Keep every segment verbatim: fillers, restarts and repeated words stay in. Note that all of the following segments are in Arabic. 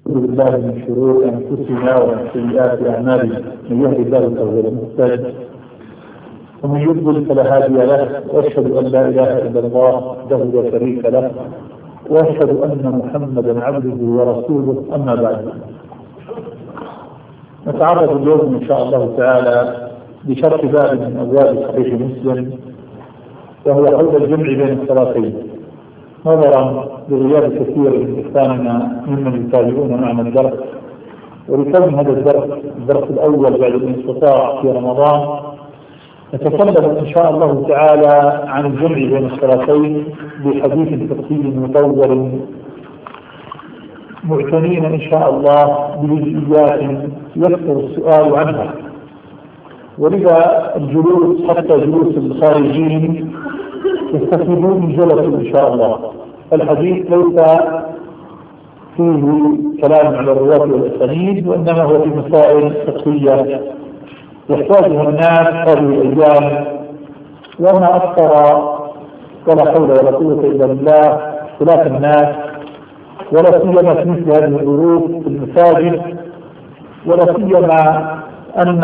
نعوذ بالله من شرور أنفسنا ومن سيئات أعمالنا، من يهد الله فهو المهتد ومن يضلل فلا هادي له، وأشهد أن لا إله إلا الله وحده لا شريك له، وأشهد أن محمدا عبده ورسوله. أما بعد، نتعرض اليوم إن شاء الله تعالى لشرح باب من أبواب صحيح مسلم، وهو حول الجمع بين الصلاتين، نظرا لغياب كثير من إخواننا ممن يتابعون معنا الدرس، ولكون هذا الدرس الدرس الأول بعد الانقطاع في رمضان، نتكلم إن شاء الله تعالى عن الجمع بين الصلاتين بحديث فقهي مطول، معتنين إن شاء الله بجزئيات يكثر السؤال عنها، ولذا الجلوس حتى جلوس الخارجين يستفيدون من جلسة إن شاء الله. الحديث ليس فيه كلام على الرواة والأسانيد، وإنما هو في مسائل فقهية يحتاجها الناس هذه الأيام، وما أكثر ولا حول ولا قوة إلا بالله اختلاف الناس، ولا سيما في مثل هذه الظروف في المساجد، ولا سيما أن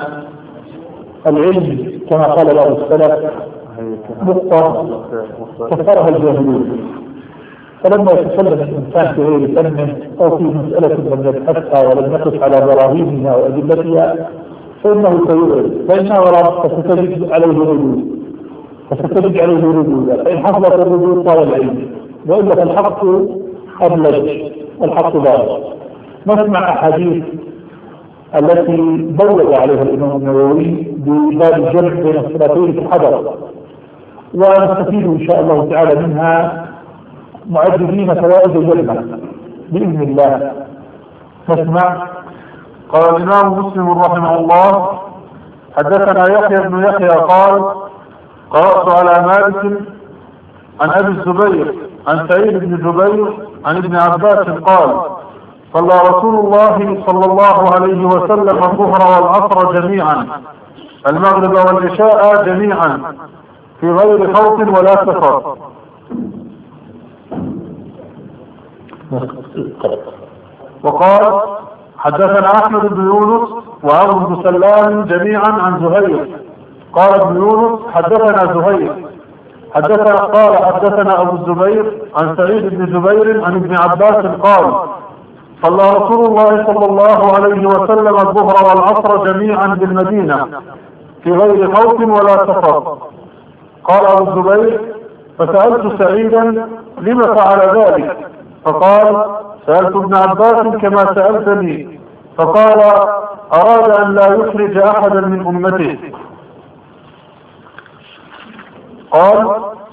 العلم كما قال بعض السلف نقطة كفرها الجاهلون، فلما يتكلم الإنسان في غير فنه أو في مسألة لم يبحثها ولم يقف على براهينها وأدلتها فإنه سيغير، فإنه وراء فستجد عليه ردود فستجد عليه ردود فإن حصلت الردود طال العلم، وإلا فالحق أبلج الحق ضار. نسمع أحاديث التي بوّد عليها الإمام النووي بباب الجمع بين الصلاتين في الحضر، ونستفيد إن شاء الله تعالى منها معددين فوائد الجمع بإذن الله. نسمع. قال الإمام مسلم رحمه الله: حدثنا يحيى بن يحيى قال: قرأت على مالك عن أبي الزبير عن سعيد بن جبير عن ابن عباس قال: صلى رسول الله صلى الله عليه وسلم الظهر والعصر جميعا، المغرب والعشاء جميعا، في غير خوف ولا سفر. وقال: حدثنا أحمد بن يونس وعمرو بن سلام جميعا عن زهير. قال ابن يونس: حدثنا زهير حدثنا قال حدثنا أبو الزبير عن سعيد بن جبير عن ابن عباس قال: صلى رسول الله صلى الله عليه وسلم الظهر والعصر جميعا بالمدينة، في غير خوف ولا سفر. قال أبو الزبير: فسألت سعيدا لما فعل ذلك، فقال: سألت ابن عباس كما سألتني، فقال: أراد أن لا يخرج أحدا من أمته. قال: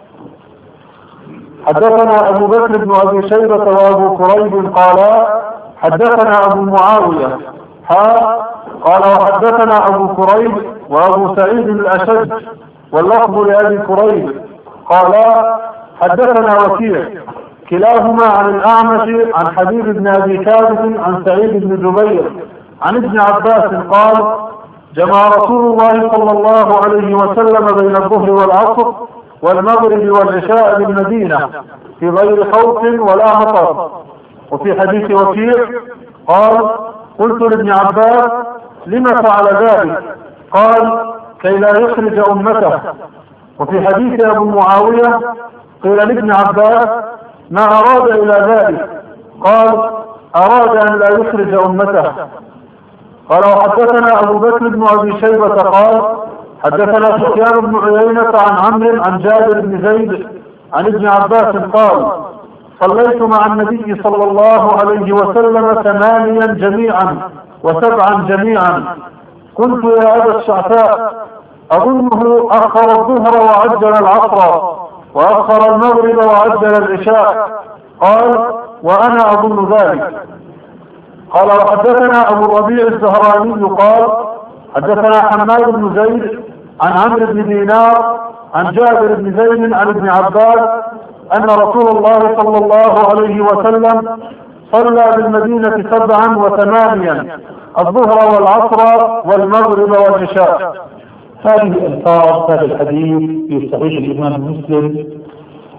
حدثنا أبو بكر بن أبي شيبة وأبو كريب قالا: حدثنا أبو معاوية حا قال: وحدثنا أبو كريب وأبو سعيد الأشج واللفظ لأبي كريب قالا: حدثنا وكيع كلاهما عن الأعمش عن حبيب بن أبي كاذب عن سعيد بن جبير عن ابن عباس قال: جمع رسول الله صلى الله عليه وسلم بين الظهر والعصر والمغرب والعشاء بالمدينة، في غير خوف ولا مطر. وفي حديث وكيع قال: قلت لابن عباس: لما فعل ذلك؟ قال: كي لا يخرج أمته. وفي حديث أبو معاوية قيل لابن عباس: ما أراد إلى ذلك؟ قال: أراد أن لا يخرج أمته. قال: وحدثنا أبو بكر بن أبي شيبة قال: حدثنا سفيان بن عيينة عن عمرو عن جابر بن زيد عن ابن عباس قال: صليت مع النبي صلى الله عليه وسلم ثمانيا جميعا وسبعا جميعا. قلت: يا أبا الشعثاء، أظنه أخر الظهر وعجل العصر وأخر المغرب وعجل العشاء. قال: وأنا أظن ذلك. قال: وحدثنا أبو الربيع الزهراني قال: حدثنا حماد بن زيد عن عمرو بن دينار عن جابر بن زيد عن ابن عباس أن رسول الله صلى الله عليه وسلم صلى بالمدينة سبعا وثمانيا، الظهر والعصر والمغرب والعشاء. هذه ألفاظ هذا الحديث في صحيح الإمام مسلم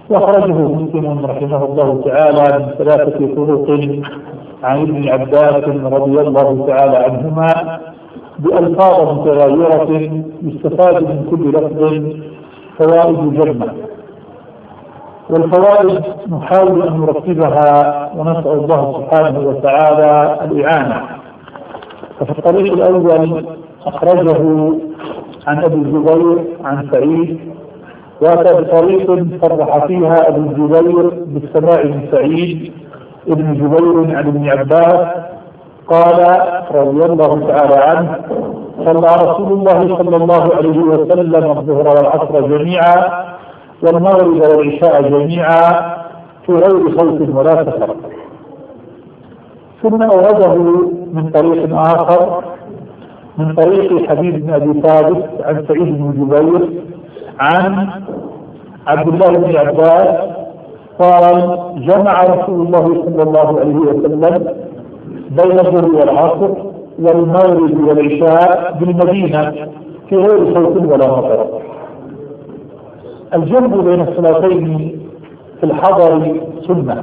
وأخرجه مسلم رحمه الله تعالى من ثلاثة طرق عن ابن عباس رضي الله تعالى عنهما بألفاظ متغيرة يستفاد من كل لفظ فوائد جمة، والفوائد نحاول أن نرتبها ونسأل الله سبحانه وتعالى الإعانة. ففي الطريق الأول أخرجه عن أبي الزبير عن سعيد، وأتى بطريق صرح فيها أبو الزبير بالسماع من سعيد ابن جبير عن ابن عباس قال رضي الله تعالى عنه: صلى رسول الله صلى الله عليه وسلم الظهر والعصر جميعا والمغرب والعشاء جميعا في غير خوف ولا سفر. ثم أورده من طريق آخر من طريق حبيب بن أبي ثابت عن سعيد بن جبير عن عبد الله بن عباس قال: جمع رسول الله صلى الله عليه وسلم بين الظهر والعصر والمغرب والعشاء بالمدينة في غير خوف ولا مطر. الجمع بين الصلاتين في الحضر سنة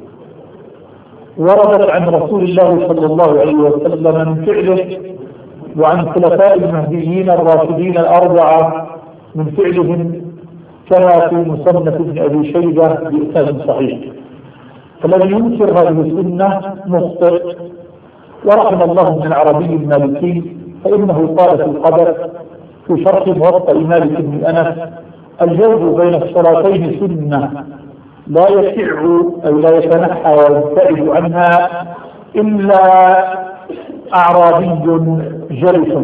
وردت عن رسول الله صلى الله عليه وسلم من فعله وعن خلفاء المهديين الراشدين الأربعة من فعلهم كما في مصنف ابن أبي شيبة بإسناد صحيح، فلم ينكر هذه السنة مخطئ. ورحم الله من العربي المالكي فإنه قال في القدر في شرح موطأ مالك بن أنس: الجمع بين الصلاتين سنة لا يسع أو لا يتنحى ويبتعد عنها إلا أعرابي جرس.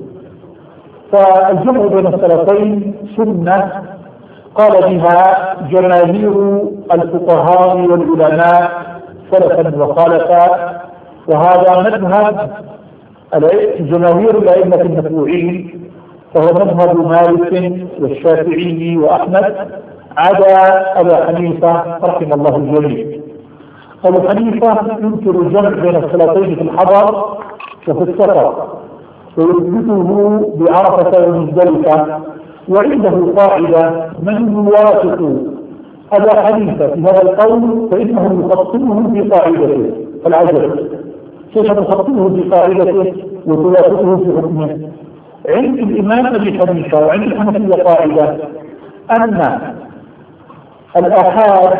فالجمع بين الصلاتين سنة قال بها جماهير الفقهاء والعلماء سلفا وخالفا، وهذا مذهب جماهير الأئمة المتبوعين، فهو مذهب مالك والشافعي وأحمد عدا أبا حنيفة رحم الله الجميع. أبو حنيفة ينكر الجمع بين الصلاتين في الحضر وفي السفر ويثبته بعرفة ومزدلفة، وعنده قاعدة: من يوافق أبا حنيفة في هذا القول فإنه يخطئه في قاعدته. العجب كيف تخطئه في قاعدته وتوافقه في حكمه؟ عند الإمام أبي حنيفة وعند الحنفية قاعدة أن الآحاد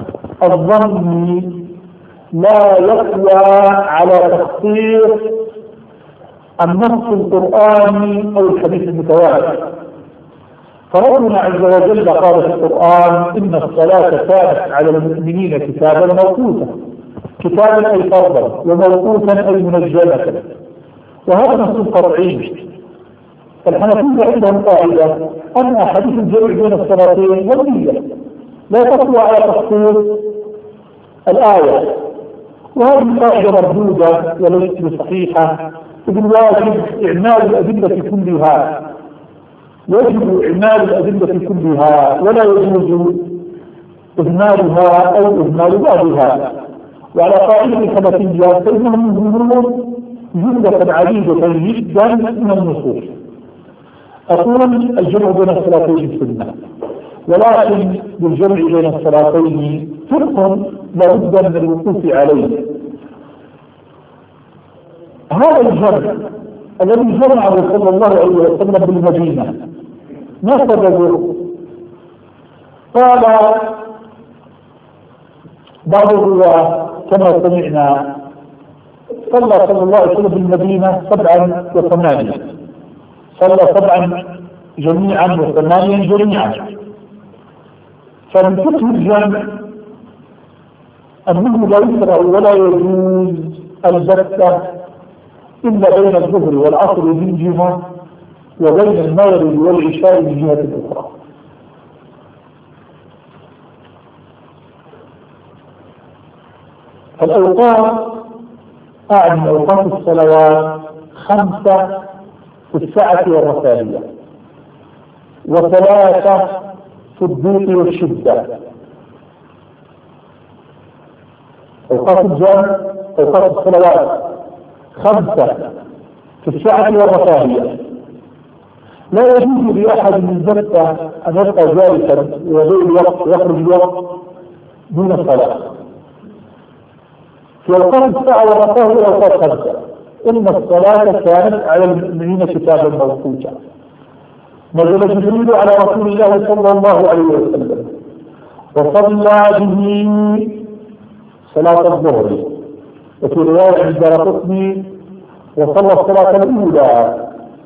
الظني لا يقوى على تخصيص النص القرآني أو الحديث المتواتر. فربنا عز وجل قال في القرآن: إن الصلاة كانت على المؤمنين كتابا موقوتا، كتابا أي فرضا، وموقوتا أي منجمة، وهذا نص قطعي. فالحنفية عندهم قاعدة أن أحاديث الجمع بين الصلاتين ظنية لا تقوى على تخصيص الآية، وهذه قاعدة مردودة وليست بصحيحة. إذ الواجب إعمال الأدلة كلها، يجب إعمال الأدلة كلها ولا يجوز إهمالها أو إهمال بعضها. وعلى قاعدة الحنفية فإنهم يهملون جملة عديدة جدا من النصوص. أقول الجمع بين الصلاتين سنة، ولكن بالجمع بين الصلاتين فرق لابد من الوقوف عليه. هذا الجمع الذي جمعه صلى الله عليه وسلم بالمدينة ما سببه؟ قال بعض الرواة كما سمعنا صلى صلى الله عليه وسلم بالمدينة سبعا وثمانية، صلى سبعا جميعا وثمانيا جميعا. فمن فقه الجمع أنه لا يشرع ولا يجوز البتة إلا بين الظهر والعصر من جهة وبين المغرب والعشاء من جهة أخرى. الأوقات أعني أوقات الصلوات خمسة في السعة والرفاهية، وثلاثة في الضيق والشدة. أوقات الجمع أوقات الصلوات خمسة في السعة والرفاهية، لا يجوز لأحد من زكى أن يبقى جالسا ويضيع الوقت ويخرج الوقت دون الصلاة. في أوقات الساعة والرفاه إلى أوقات خمسة، إن الصلاة كانت على المؤمنين كتابا موقوتا. نزل جبريل على رسول الله صلى الله عليه وسلم وصلى به صلاة الظهر، وفي رواية عند القطني وصلى الصلاة الأولى.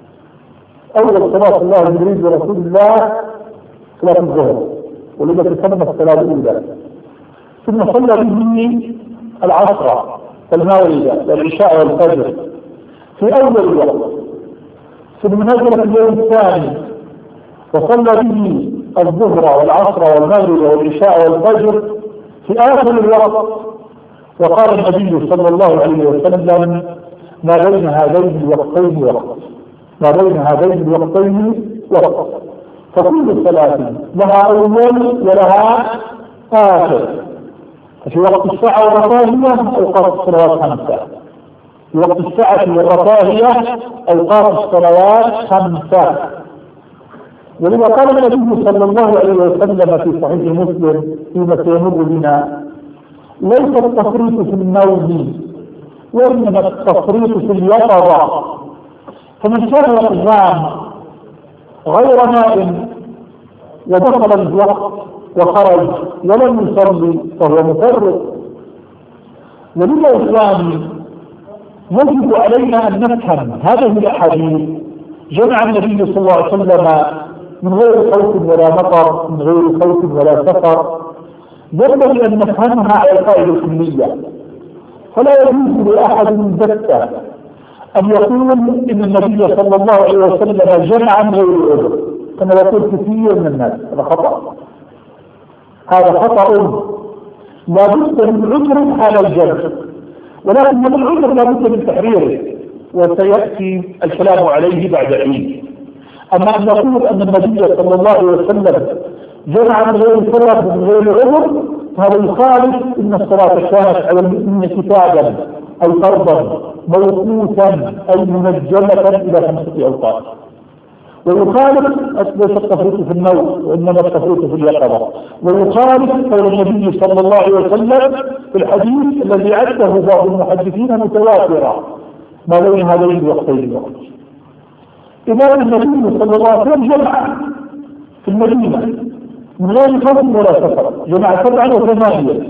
أول صلاة الله جبريل برسول الله صلاة الظهر، ولذا تسمى الصلاة الأولى. ثم صلى به العصر والمغرب والعشاء والفجر في أول الوقت. ثم نزل في اليوم الثاني وصلى به الظهر والعصر والمغرب والعشاء والفجر في آخر الوقت. وقال النبي صلى الله عليه وسلم: ما بين هذين الوقتين وقت، ما بين هذين الوقتين وقت، فكل صلاة لها أول ولها آخر. في وقت الساعة والرفاهية أوقات الصلوات خمسة، في وقت الساعة والرفاهية أوقات الصلوات خمسة. ولما قال النبي صلى الله عليه وسلم في صحيح مسلم فيما سيمر بنا: ليس التفريط في النوم وإنما التفريط في اليقظة، فمن كان يقظان غير نائم ودخل الوقت وخرج ولم يصلي فهو مفرط. ولذا إخواني يجب علينا أن نفهم هذه الأحاديث جمع النبي صلى الله عليه وسلم من غير خوف ولا مطر، من غير خوف ولا سفر، ينبغي أن نفهمها على القاعدة الكلية. فلا يجوز لأحد من ذكر أن يقول إن النبي صلى الله عليه وسلم جمع من غير عذر، كما يقول كثير من الناس. هذا خطأ، هذا خطأ. لا بد من عذر حال الجمع، ولكن من العذر لا بد من تحريره، وسيأتي الكلام عليه بعد حين. أما أن نقول أن النبي صلى الله عليه وسلم جمع من غير سبب من غير عذر، فهذا يخالف إن الصلاة كانت على المؤمنين كتابا أي فرضا موقوتا أي منجمة إلى خمسة أوقات. ويخالف ليس التفريط في النوم وإنما التفريط في اليقظة. ويخالف قول النبي صلى الله عليه وسلم في الحديث الذي عده بعض المحدثين متواترا: ما بين هذين الوقتين الوقت. إذا النبي صلى الله عليه وسلم جمع في المدينة من غير خوف ولا سفر، جمع سبعا وثمانية.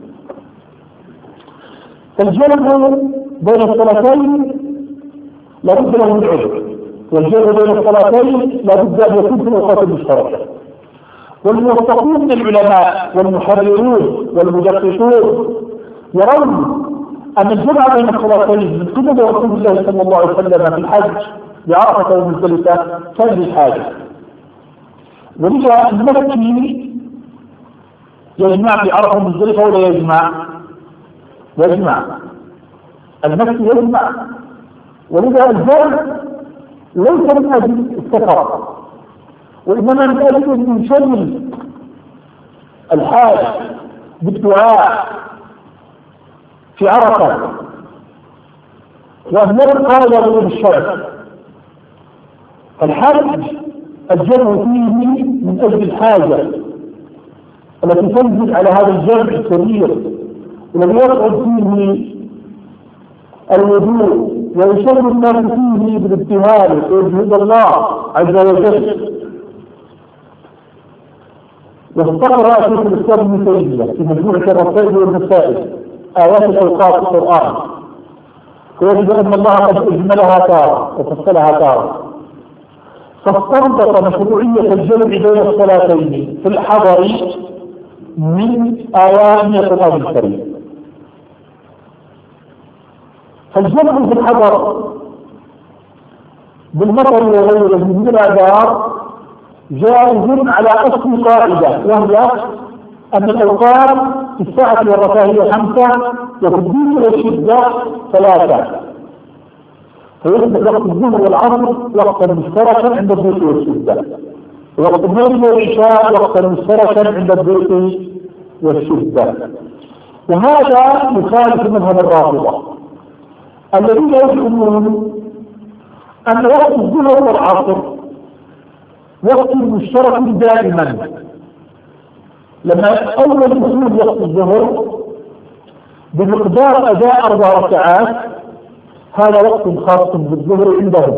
فالجمع بين الصلاتين لا بد له من عذر، والجمع بين الصلاتين لا بد أن يكون في الأوقات المشتركة. والموثقون من العلماء والمحررون والمدققون يرون أن الجمع بين الصلاتين من قبل رسول الله صلى الله عليه وسلم في الحج بعرفة ومزدلفة كان الحاجة. ولذا المكي يجمع في عرفة ومزدلفة ولا يجمع؟ يجمع. المكي يجمع. ولذا الجمع ليس من أجل السفر، وإنما من أجل أن ينشغل الحاج بالدعاء في عرفة، وأن يبقى غير الشرع. الحج الجمع فيه من أجل الحاجة التي تنزل على هذا الجمع الكبير الذي يقعد فيه الوضوء ويشغل الناس فيه بالابتهال ويجهد الله عز وجل. واستقرأ شيخ الإسلام ابن تيمية في مجموعة الرسائل والمسائل آيات الأوقات في القرآن، ويجد أن الله قد أجملها تارة وفصلها تارة، فاستنبط مشروعية الجمع بين الصلاتين في الحضر من آيات القرآن الكريم. فالجمع في الحضر بالمطر وغيره من الأعذار جائز على أصل قاعدة، وهي أن الأوقات في الساعة والرفاهية خمسة وفي الدين والشدة ثلاثة، فيصبح وقت الظهر والعصر وقتا مشتركا عند الضيق والشدة، ووقت المغرب والعشاء وقتا مشتركا عند الضيق والشدة. وهذا يخالف مذهب الرافضة الذين يزعمون أن وقت الظهر والعصر وقت مشترك دائما. لما أول دخول وقت الظهر بمقدار أداء أربع ركعات، هذا وقت خاص بالظهر عندهم.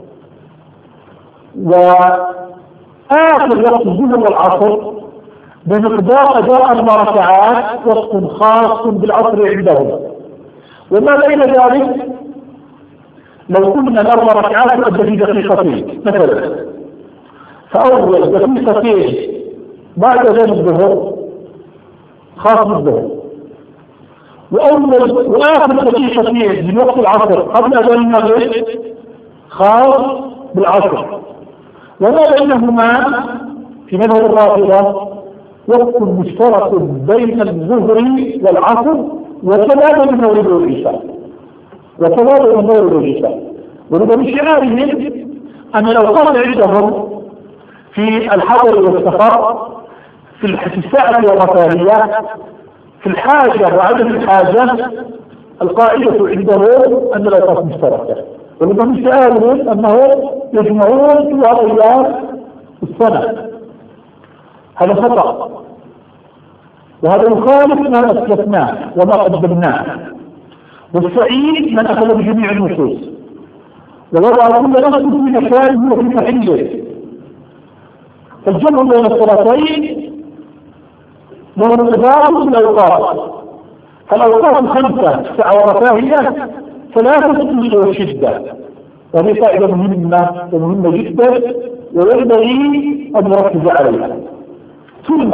وآخر وقت الظهر والعصر بمقدار أداء أربع ركعات وقت خاص بالعصر عندهم. وما بين ذلك لو قلنا الأربع ركعات تؤدى في دقيقتين مثلا، فأول دقيقتين بعد أذان الظهر خاص بالظهر، وأول وآخر دقيقتين من وقت العصر قبل أذان المغرب خاص بالعصر. وما بينهما في مذهب الرافضة وقت مشترك بين الظهر والعصر وكذلك المغرب والعشاء وكذلك المغرب والعشاء. ولذا من شعارهم أن الأوقات عندهم في الحضر والسفر، في الساعة والرفاهية، في الحاجة وعدم الحاجة، القاعدة عندهم أن الأوقات مشتركة. ولذا من شعارهم أنه يجمعون في أيام السنة. هذا خطأ، وهذا يخالف ما أسلفناه وما قدمناه. والسعيد من أخذ بجميع النصوص ووضع كل نص في مكانه وفي محله. فالجمع بين الصلاتين له انتظار بالأوقات. فالأوقات الخمسة ساعة ورفاهية ثلاثة وشدة، وهذه قاعدة مهمة ومهمة جدا وينبغي أن نركز عليها. ثم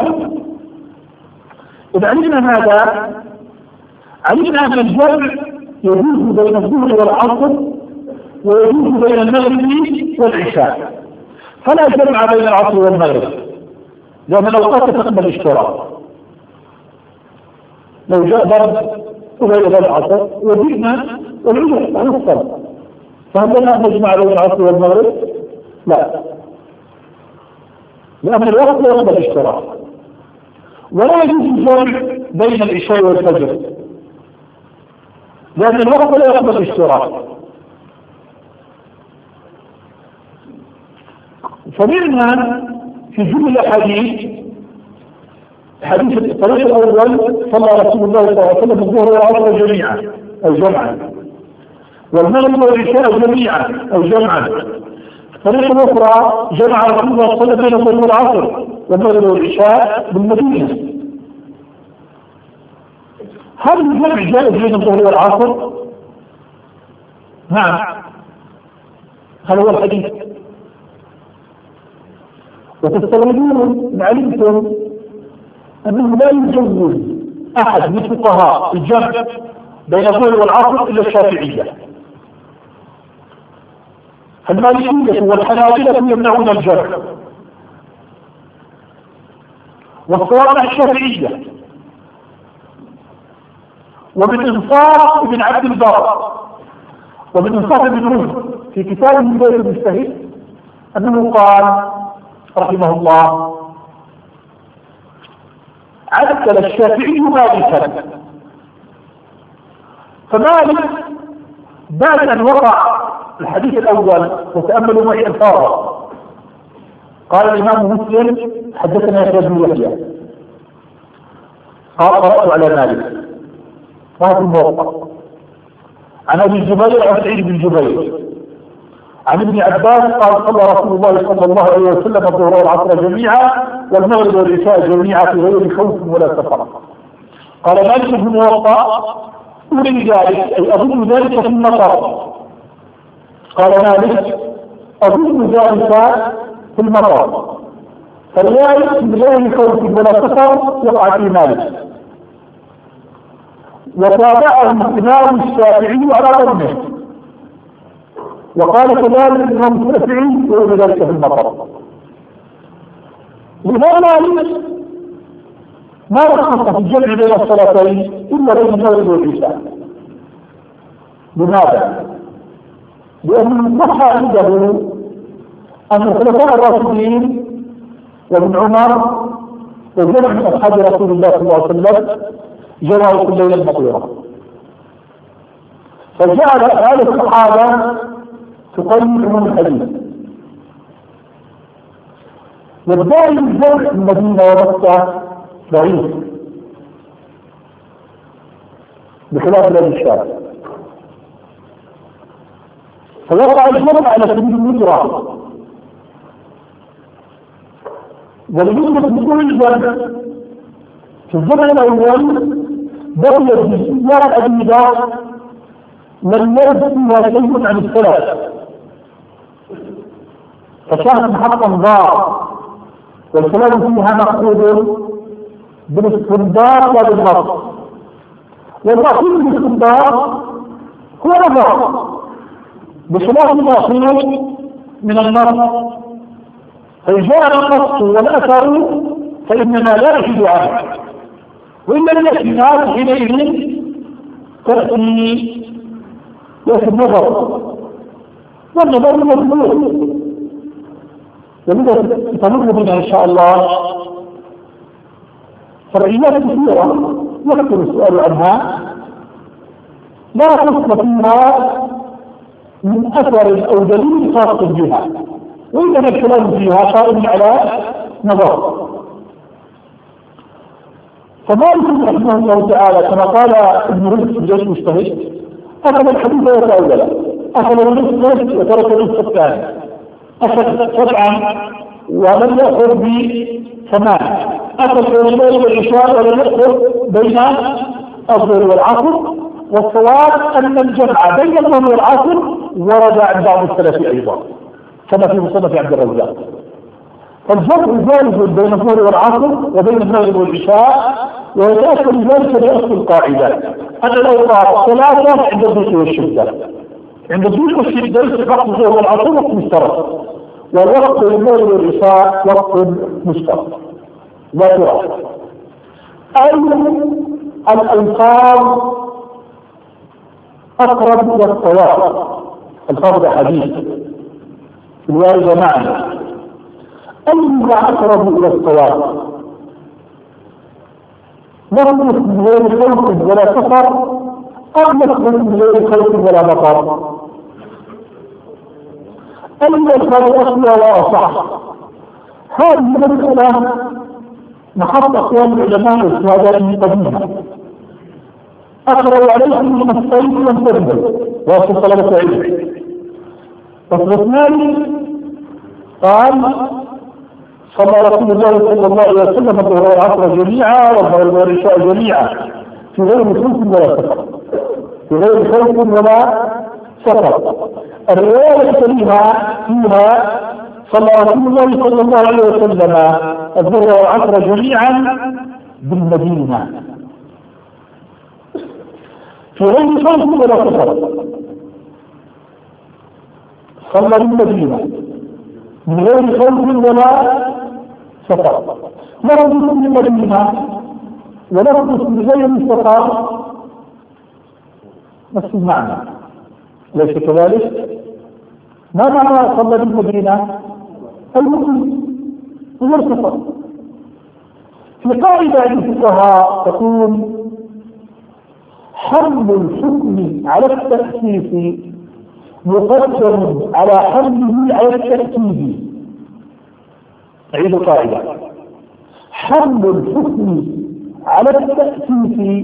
إذا علمنا هذا علمنا أن الجمع يجوز بين الظهر والعصر ويجوز بين المغرب والعشاء، فلا جمع بين العصر والمغرب لأن الأوقات تقبل الاشتراك. لو جاء ضرب قبيل العصر وجئنا والعشاء عن الصلاة، فهل لنا نجمع بين العصر والمغرب؟ لا، لأن الوقت لا يقبل الاشتراك. ولا يجوز الجمع بين العشاء والفجر لأن الوقت لا يقبل الاشتراك. فمنها في جمل الحديث حديث الطريق الأول صلى رسول الله صلى الله عليه وسلم الظهر والعصر جميعا أو جمعا، والمغرب والعشاء جميعا أو جمعا. الطريق الأخرى جمع رسول الله صلى الله عليه وسلم بين الظهر والعصر والمغرب والعشاء بالمدينة. هل الجمع جائز بين الظهر والعصر؟ نعم، هذا هو الحديث. وتستغربون إن علمتم أنه لا يجوز أحد من الفقهاء الجمع بين الظهر والعصر إلا الشافعية. المالكية والحنابلة يمنعون الجمع، والصواب مع الشافعية. ومن إنصاف ابن عبد البر ومن إنصاف ابن رشد في كتاب من بيت المجتهد أنه قال رحمه الله: عدل الشافعي مالكا، فمالك بعد أن وقع الحديث الأول وتأملوا معي الفاظه قال الإمام مسلم: حدثنا يحيى بن يحيى قال قرأت على مالك وهو في الموقع عن أبي الزبير عن سعيد بن جبير عن ابن عباس قال: صلى رسول الله صلى الله عليه وسلم الظهر والعصر جميعا والمغرب والعشاء جميعا في غير خوف ولا سفر. قال مالك في الموقع: أريد ذلك أي أظن ذلك في المطر. قال مالك: أظن ذلك في المطر، فلذلك من غير خوف ولا سفر يقع في مالك. وتابعهم الإمام الشافعي على ظنه، وقال كذلك الإمام الشافعي يقول ذلك في المطر. الإمام مالك ما رخص في الجمع بين الصلاتين إلا بين المغرب والعشاء. لماذا؟ لأن صح عنده أن الخلفاء الراشدين وابن عمر وجمع من أصحاب رسول الله صلى الله عليه وسلم جمعوا كل ليلة مطيرة، فجعل آل الصحابة تقيم عموم الحديث. والدائم الجمع في المدينة ومكة ضعيف بخلاف بلاد الشام، فوقع الجمع على سبيل النجرة وليوجد بدون الجمع في الجمع الأول بقي جزئيات عديدة لم يرد فيها شيء عن السلف، فكانت محطا ضاع والكلام فيها مقصود بالاستنباط لا بالنص، والمقصود بالاستنباط هو نظر بخلاف المقصود من النص، فإن جاء النص والأثر فإننا لا نجد عنه، وإلا الاحتمال حينئذ تأتي يأتي النظر والنظر مطلوب، ولذا تمر بنا إن شاء الله فرعيات كثيرة يكثر السؤال عنها لا خص فيها من أثر أو دليل خاص بها، وإنما الكلام فيها قائم على نظر. فمالك رحمه الله تعالى كما قال ابن رشد في جيش المجتهد أخذ الحديث وتأوله، أخذ النصف وترك النصف الثاني، أخذ سبعا ولم يأخذ بثمان، أخذ بين الليل والعشاء ولم يأخذ بين الظهر والعصر، والصواب أن الجمع بين الظهر والعصر ورد عن بعض السلف أيضا كما في مصنف عبد الرزاق، فالجمع جائز بين الظهر والعصر وبين المغرب والعشاء، ويتأكد ذلك بأصل القاعدة أن الأوقات ثلاثة عند الضيق والشدة، عند الضيق والشدة وقت الظهر والعصر وقت مشترك، والوقت المغرب والعشاء وقت مشترك لا ترى. أي الألفاظ أقرب إلى الصواب، الفاظ حديث الواردة معنا، أي أقرب إلى الصواب، نخلص من غير خوف ولا سفر أو نخلص من غير خوف ولا مطر، أي الفاظ أصلى وأصح. هذه المسألة محط أقوال العلماء والشهادات قديمة أقرأ عليكم من الصيف والفرد وأصل طلبة علم. فصل الثاني قال صلى رسول الله صلى الله عليه وسلم الظهر والعصر جميعا والمغرب والعشاء جميعا في غير خوف ولا سفر، في غير خوف ولا سفر. الرواية الكريمة فيها صلى رسول الله صلى الله عليه وسلم الظهر والعصر جميعا بالمدينة في غير خوف ولا سفر، صلى بالمدينة من غير خوف ولا سفر. نرد في المدينة ونرد في غير السفر نفس المعنى، ليس كذلك؟ ما معنى صلى بالمدينة؟ المسلم غير سفر. في قاعدة الفقهاء تقول حمل الحكم على التخصيص مقدم على حمله على التأكيد. أعيد القاعدة: حمل الحكم على التأسيس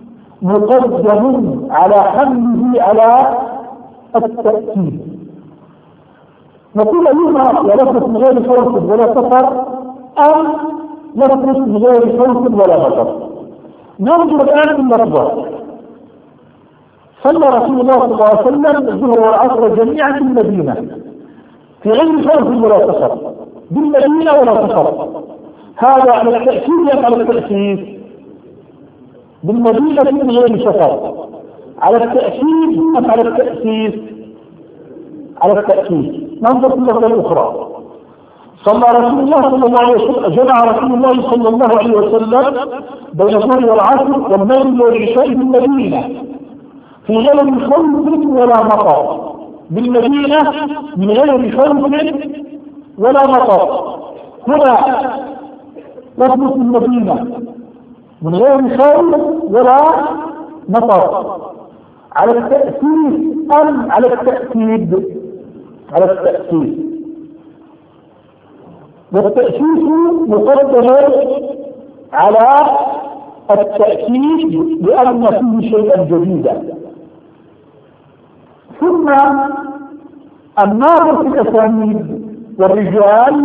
مقدم على حمله على التأكيد. نقول أيهما يلفظ من غير خوف ولا سفر أم يلفظ من غير خوف ولا سفر؟ ننظر الآن في اللفظة. صلى رسول الله صلى الله عليه وسلم الظهر والعصر جميعا في المدينة في غير خوف ولا سفر، بالمدينة ولا سفر. هذا على التأكيد أم على التأسيس؟ بالمدينة من غير سفر. على التأكيد أم على التأسيس؟ على التأكيد. ننظر في اللفظة الأخرى: صلى رسول الله صلى الله عليه وسلم جمع رسول الله صلى الله عليه وسلم بين الظهر والعصر والمغرب والعشاء بالمدينة في غير خوف ولا مطر. بالمدينة من غير خوف ولا مطر. هنا لفظ المدينة من غير خوف ولا مطر على التأسيس أم على التأكيد؟ على التأكيد. والتأسيس مقدم على التأكيد بأن فيه شيئا جديدا. ثم الناظر في الأسانيد والرجال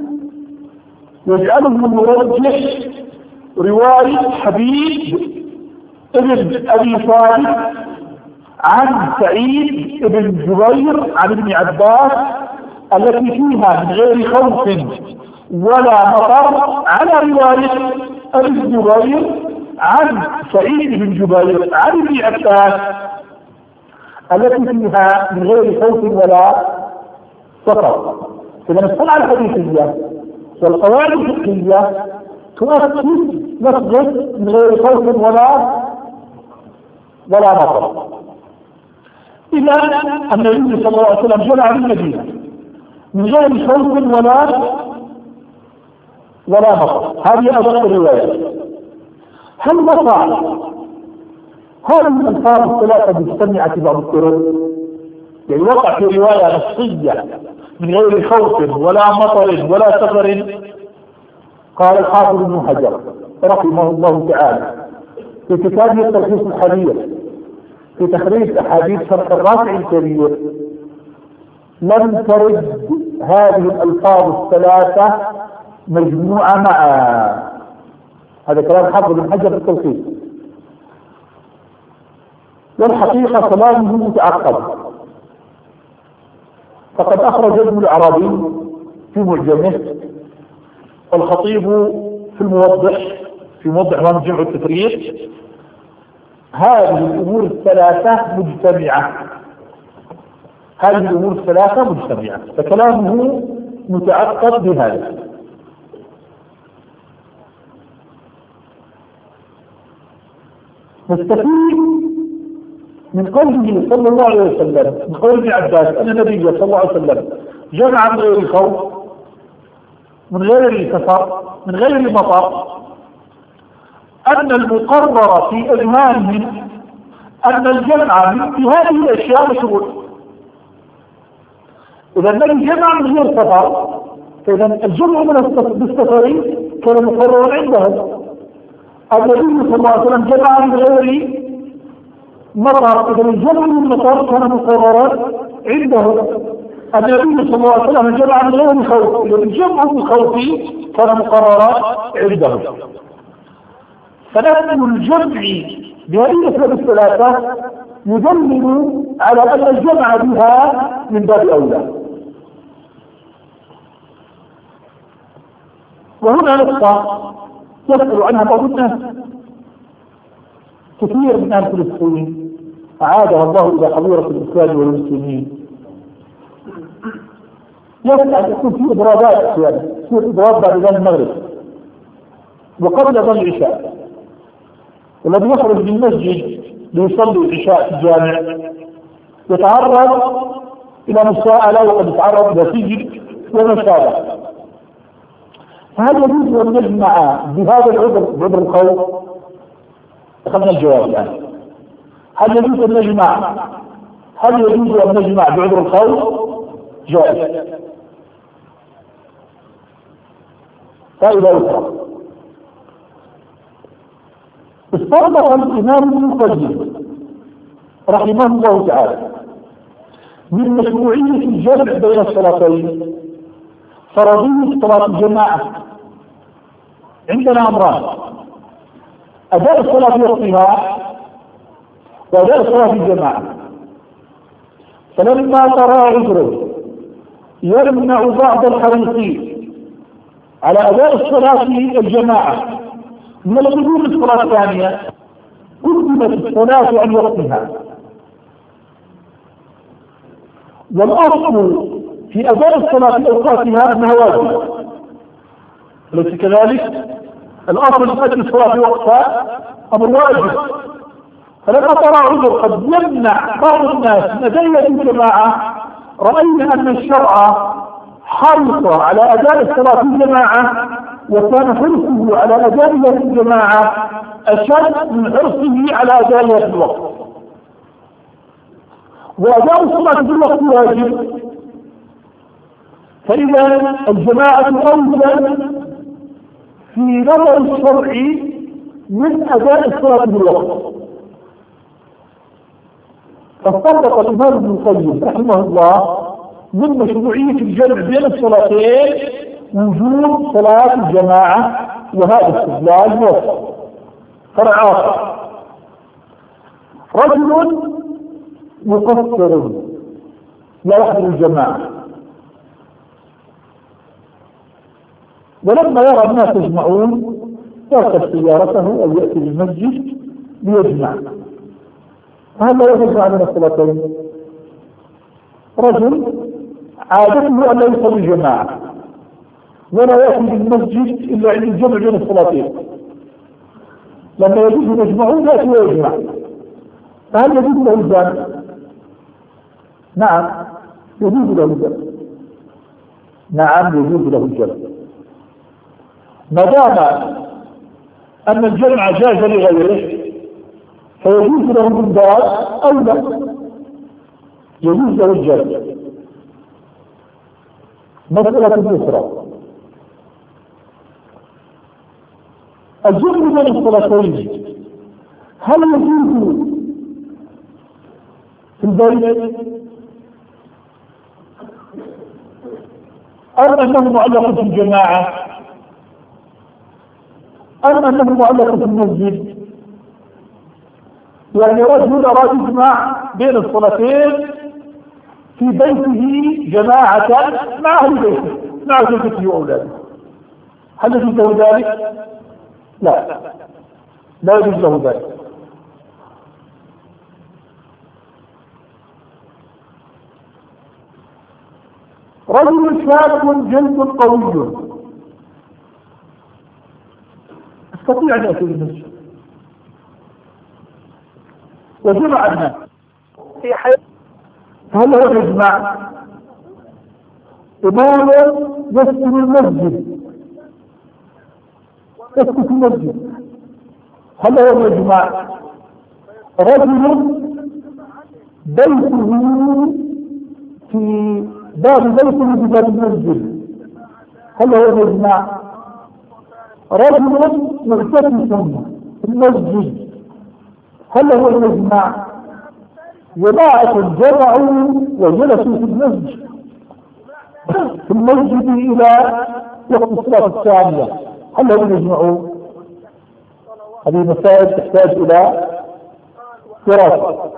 يجعله يرجح رواية حبيب ابن أبي صالح عن سعيد بن جبير عن ابن عباس التي فيها من غير خوف ولا مطر على رواية ابن جبير عن سعيد بن جبير عن ابن عباس التي فيها من غير خوف ولا سفر. إذا الصنعة الحديثية والقواعد الفقهية تؤكد لفظ من غير خوف ولا ولا مطر. إلا أن النبي صلى الله عليه وسلم جمع بالمدينة من غير خوف ولا ولا مطر. هذه أدق الرواية. هل وقع هذه الألفاظ الثلاثة مجتمعة بعض الطرق؟ يعني وقع في رواية نصية من غير خوف ولا مطر ولا سفر؟ قال الحافظ ابن حجر رحمه الله تعالى في كتابه التلخيص الحديث في تخريج أحاديث شرح الرافع الكبير: لم ترد هذه الألفاظ الثلاثة مجموعة معا. هذا كلام حافظ ابن حجر في التلخيص. والحقيقة كلامه متعقد، فقد أخرج ابن العربي في معجمه والخطيب في الموضح في موضح جمع التفريق هذه الأمور الثلاثة مجتمعة. هذه الأمور الثلاثة مجتمعة، فكلامه متعقد بهذا. نستفيد من قوله صلى الله عليه وسلم من قول ابن عباس أن النبي صلى الله عليه وسلم جمع من غير الخوف من غير السفر من غير المطر أن المقرر في أذهانهم أن الجمع في هذه الأشياء مشروع. إذا النبي جمع من غير سفر، فإذا الجمع من السفر كان مقررا عندهم. النبي صلى الله عليه وسلم جمع من غير مطر، إذا الجمع من المطر كان مقررا عندهم. النبي صلى الله عليه وسلم جمع من غير خوف، إذا الجمع من الخوف كان مقررا عندهم. فنفي الجمع بهذه الأسباب الثلاثة يدلل على أن الجمع بها من باب أولى. وهنا نقطة يسأل عنها بعض الناس. كثير من أهل فلسطين أعادها الله إلى حضيرة الإسلام والمسلمين يسأل يكون في إضرابات أحيانا، في إضراب بعد ذلك المغرب وقبل ظل العشاء، والذي يخرج من المسجد ليصلي العشاء في الجامع يتعرض إلى مساءلة وقد يتعرض إلى سجن وما شابه. فهل يجوز أن نجمع بهذا العذر بعذر الخوف؟ أخذنا الجواب الآن. هل يجوز أن نجمع هل يجوز أن نجمع بعذر الخوف؟ جائز. فائدة أخرى: استنبط الإمام ابن القيم رحمه الله تعالى من مشروعية الجمع بين الصلاتين فرضية صلاة الجماعة. عندنا أمران: أداء الصلاة في وقتها وأداء الصلاة في الجماعة. فلما ترى عذر يمنع بعض الحريصين على أداء الصلاة في الجماعة من القدوم الصلاة الثانية قدمت الصلاة عن وقتها. والأصل في أداء الصلاة في أوقاتها أنها واجبة، أليس كذلك؟ الأصل في أداء الصلاة في وقتها أمر واجب. فلما ترى عذر قد يمنع بعض الناس من أداء الجماعة رأينا أن الشرع حرص على أداء الصلاة في الجماعة، وكان حرصه على أدائها في الجماعة أشد من حرصه على أدائها في الوقت. وأداء الصلاة في الوقت واجب، فإذا الجماعة أولى في نظر الشرع من أداء الصلاة بالوقت. فاستنبط الإمام ابن القيم رحمه الله من مشروعية الجمع بين الصلاتين وجود صلاة الجماعة، وهذا استدلال موفق. فرع آخر: رجل مقصر لا يحضر الجماعة، ولما يرى الناس يجمعون يركب سيارته أو يأتي للمسجد ليجمع، فهل لا يجمع بين الصلاتين؟ رجل عادته أن لا يصلي الجماعة ولا يأتي للمسجد إلا عند الجمع بين الصلاتين، لما يجوز يجمعون يأتي ويجمع، فهل يجوز له الجمع؟ نعم يجوز له الجمع. نعم يجوز له الجمع ما دام أن الجمع جاز لغيره، فيجوز له من باب أو لا يجوز له الجمع. مسألة أخرى: الجمع بين الصلاتين هل يجوز في البيت أم أنه معلق في الجماعة أم أنه معلق في المسجد؟ يعني رجل أراد يجمع بين الصلاتين في بيته جماعة مع أهل بيته، مع زوجته وأولاده، هل يجوز له ذلك؟ لا، لا يجوز له ذلك. رجل شاب جلد قوي يستطيع أن يأتي المسجد وجمع الناس في حيث، هل هو يجمع؟ إمام يسكن المسجد يسكن في المسجد، هل هو يجمع؟ رجل بيته في باب بيته بباب المسجد، هل هو يجمع؟ رجل مغتسل في المسجد، هل هو يجمع؟ جماعة جمعوا وجلسوا في المسجد في المسجد إلى وقت الصلاة الثانية، هل هم يجمعوا؟ هذه مسائل تحتاج إلى دراسة.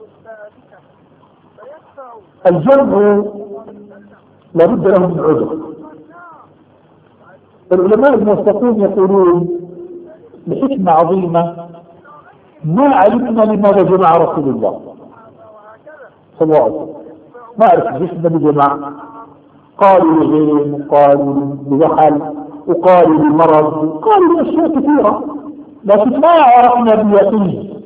الجمع لابد له من عذر. العلماء الموثقون يقولون بحكمة عظيمة: ما علمنا لماذا جمع رسول الله صلى الله عليه وسلم، ما أعرف ليش النبي جمع. قالوا لغيم وقالوا لوحل وقالوا لمرض وقالوا لأشياء كثيرة، لكن ما عرفنا بيقين،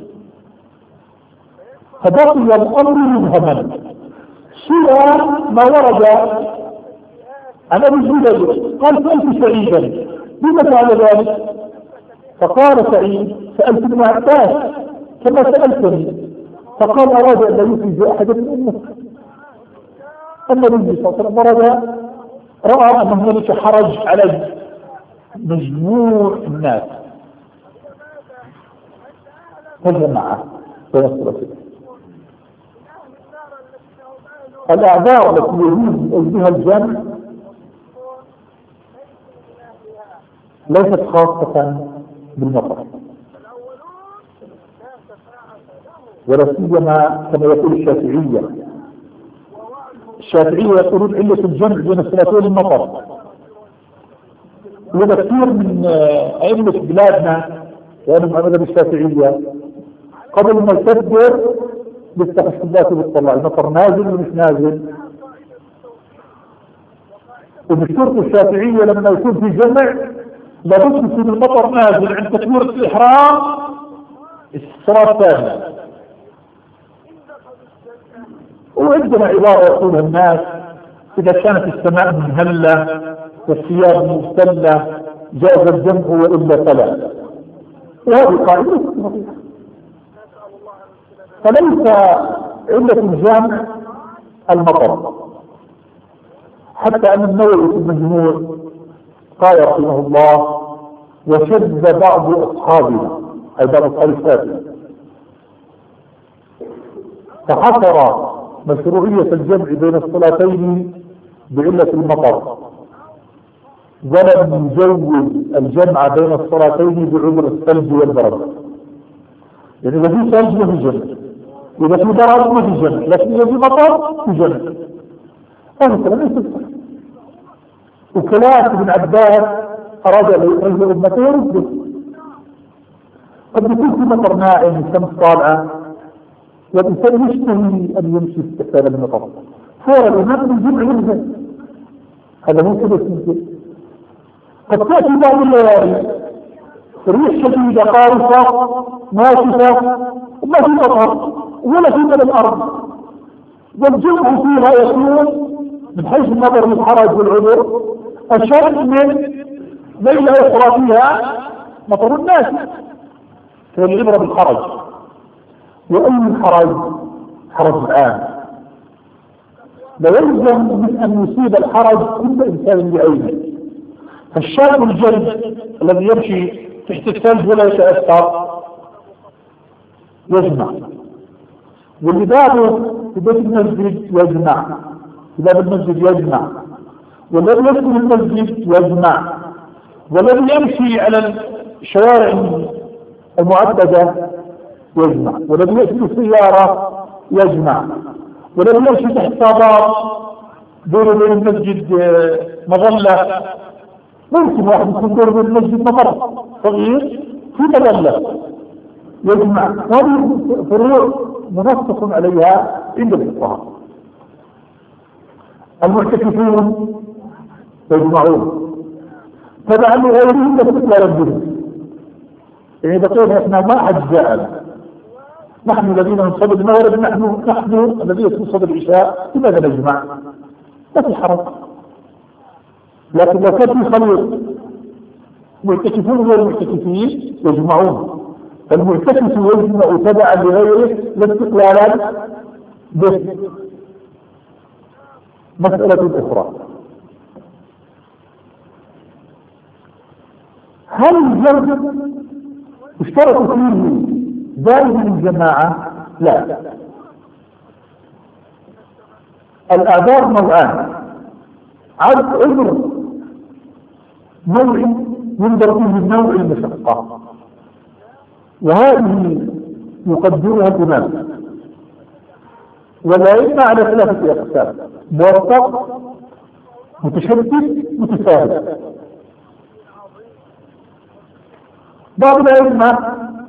فبقي الأمر مبهما. سوى ما ورد عن أبي الزبير قال: سألت سعيدا بما فعل ذلك؟ فقال سعيد: سألت ابن عباس كما سألتني، فقال: أراد أن لا يفرج أحد من أمه. النبي صلى الله عليه وسلم ورد رأى أن هناك حرج على مجموع الناس فجمعه ويصل فيه. الأعذار التي يجوز بها الجمع ليست خاصة بالمطر، ولا سيما كما يقول الشافعية. الشافعية يقولون علة الجمع بين الصلاتين المطر، وكثير من أئمة بلادنا كانوا مع مذهب الشافعية قبل ما يكبر بالتحسبات بالطلع المطر نازل ومش نازل. وبالشرط الشافعية لما يكون في جمع لابد يكون المطر نازل عند تكبيرة الإحرام الصلاة الثانية. وعندنا عبارة يقولها الناس: إذا كانت السماء منهلة والثياب مبتلة جاز الجمع وإلا فلا. وهذه قاعدة فليس علة الجمع المطر. حتى أن النووي في المجموع قال رحمه الله: وشذ بعض أصحابنا أي بعض أصحاب الشافعي فحصر مشروعية الجمع بين الصلاتين بعلة المطر، ولم يجوز الجمع بين الصلاتين بعذر الثلج والبرد. يعني إذا في ثلج ما في جمع، إذا في برد ما في جمع، لكن إذا في مطر في جمع. هذا الكلام ليس صحيح. وكلام ابن عباس أراد أن يخرج أمته ورده. قد يكون في مطر ناعم الشمس طالعة والإنسان يشتهي أن يمشي استقبال المطر، فور الإمام الجمع يرجع، هذا مو سبب يمكن. قد تأتي بعض الليالي ريح شديدة قارصة ناشفة وما في مطر ولا في من الأرض، والجمع فيها يكون من حيث النظر للحرج والعذر أشد من ليلة أخرى فيها مطر الناس، فالعبرة بالحرج. وأي الحرج؟ حرج الآن لا يلزم من أن يصيب الحرج كل إنسان بعينه. فالشاب الجلد الذي يمشي تحت الثلج ولا يتأثر يجمع، واللي بابه في بيت المسجد يجمع، في باب المسجد يجمع، والذي يدخل المسجد يجمع، والذي يمشي على الشوارع المعددة يجمع، والذي يمشي السيارة يجمع، والذي يمشي تحت صابات دور بين المسجد مظلة. ممكن واحد يكون دور بين المسجد ممر صغير في مظلة يجمع. هذه فروع منصص عليها عند الفقهاء. المعتكفون يجمعون تبعا لغيرهم مثل ربهم. يعني بقينا احنا ما حد جاءنا، نحن الذين نصلي المغرب، نحن نحن الذين نصلي العشاء، لماذا نجمع؟ ما في حرج. لكن لو كان في خليط معتكفون غير معتكفين يجمعون، فالمعتكف يجمع تبعا لغيره لا استقلالا به. مسألة أخرى: هل الجمع اشترط فيه دائما الجماعة؟ لا. الأعذار نوعان: عذر نوعي ينظر فيه النوع المشقة، وهذه يقدرها الإمام، والأئمة على ثلاثة أقسام: موفق، متشدد، متساهل. بعض الأئمة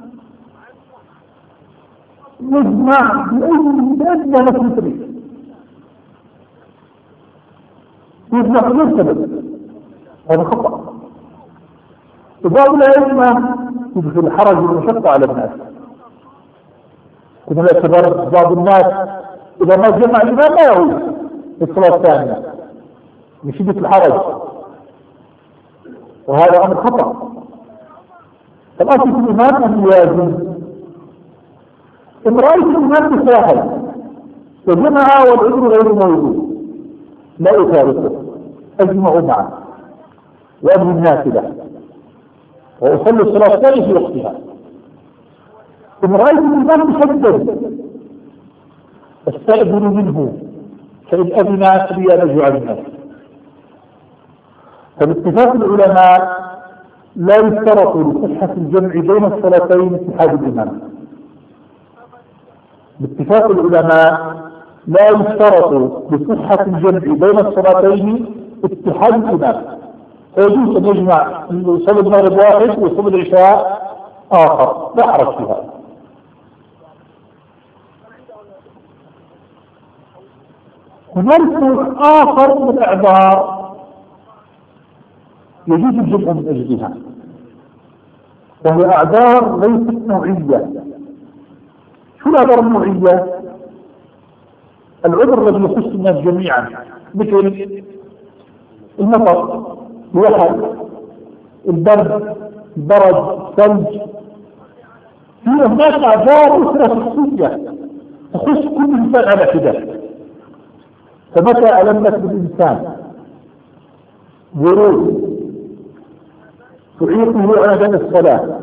يجمع بأدنى نفس تريد، يجمع بدون سبب، هذا خطأ. وبعض الأئمة يدخل الحرج والمشقة على الناس، كما اعتبر بعض الناس إذا ما جمع الإمام ما يعود الصلاة الثانية بشدة الحرج، وهذا أمر خطأ. الأصل في الإمام أن يوازن. إن رأيت الإمام تساهل وجمع والعذر غير موجود لا يفارقه، أجمعوا معه وأبني النافلة وأصلي الصلاة الثانية في وقتها. إن رأيت الإمام مشدد استأذن منه، فإن أذن لي أن أجعل الناس. فباتفاق العلماء لا يشترط لصحة الجمع بين الصلاتين اتحاد الإمام. باتفاق العلماء لا يشترط لصحة الجمع بين الصلاتين اتحاد الإمام، فيجوز أن يجمع يصلي المغرب واحد ويصلي العشاء آخر، لا حرج في هذا. هناك نوع آخر من الأعذار يجوز الجمع من أجلها، وهي أعذار ليست نوعية. شو الأعذار النوعية؟ العذر الذي يخص الناس جميعا، مثل المطر، الوحل، البرد، البرد، الثلج. في هناك أعذار أخرى شخصية تخص كل إنسان على حدة. فمتى ألمت بالإنسان ورود تعيقه أداء الصلاة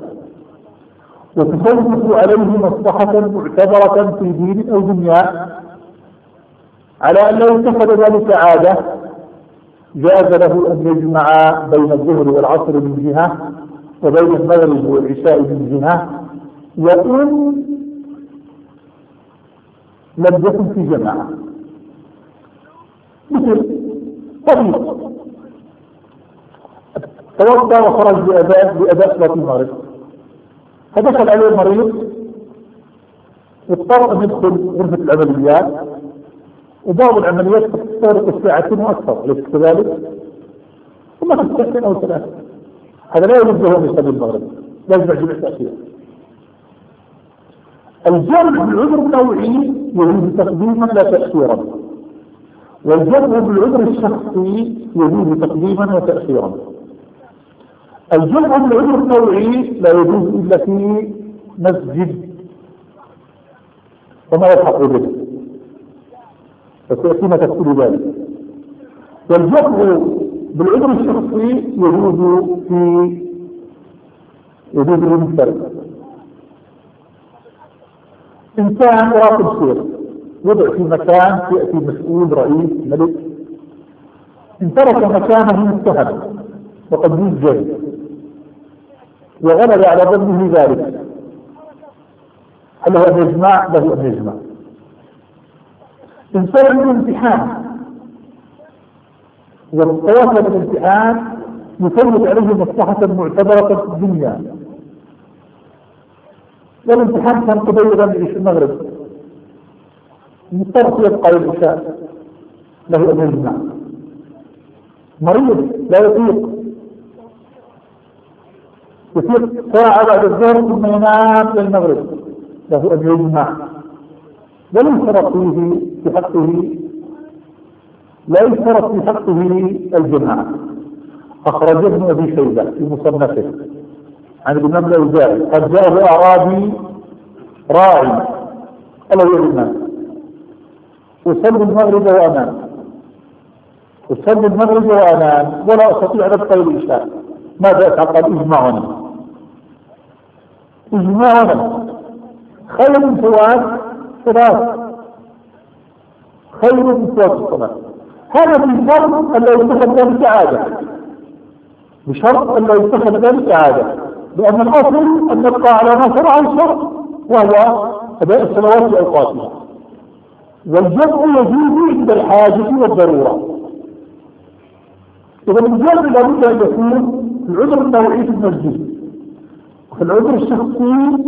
وتفوت عليه مصلحة معتبرة في دين أو دنيا على أن لو اتخذ ذلك عادة جاز له أن يجمع بين الظهر والعصر من جهة وبين المغرب والعشاء من جهة وإن لم يكن في جماعة، مثل طبيب توضأ وخرج بأداء بأداء صلاة المغرب، فدخل عليه المريض واضطر أن يدخل غرفة العمليات، وبعض العمليات تستغرق ساعتين وأكثر، أليس كذلك؟ ثم ساعتين أو ثلاثة، هذا لا يجوز له يصلي المغرب، لازم يجمع تأخير. الجمع بالعذر النوعي يجوز تقديما لا تأخيرا، والجمع بالعذر الشخصي يجوز تقديما وتأخيرا. الجمع بالعذر النوعي لا يجوز إلا في مسجد وما يلحق به، وسيأتينا تفصيل ذلك. والجمع بالعذر الشخصي يجوز في يجوز للمنفرد. إنسان راكب سير وضع في مكان يأتي مسؤول رئيس ملك، إن ترك مكانه متهم وقد يسجن وغلب على ظنه ذلك، هل له أن يجمع؟ له أن يجمع. إنسان عنده امتحان والتواصل بالامتحان يفوت عليه مصلحة معتبرة في الدنيا، والامتحان كان قبيلا في المغرب، مضطر يبقى للعشاء، له أن يجمع. مريض لا يطيق يطيق ساعة بعد الظهر ثم ينام للمغرب، له أن يجمع. ولا يشترط فيه في حقه لا يشترط في حقه الجماعة. أخرج ابن أبي شيبة في مصنفه عن الإمام الأوزاعي قد جاءه أعرابي راعي ألا يعلم أصلي المغرب وأنام أصلي المغرب وأنام ولا أستطيع أن أبقى العشاء، ماذا أفعل؟ اجمعنا اجمعنا خير من فوات ثلاث، خير من فوات الصلاة. هذا بشرط أن لا يتخذ ذلك عادة، بشرط أن لا يتخذ ذلك عادة، لأن الأصل أن نبقى على ما شرع الشرع وهو أداء الصلوات في أوقاتها، والجمع يجوز عند الحاجة والضرورة. إذا الجمع لابد أن يكون في العذر النوعي في المسجد، وفي العذر الشخصي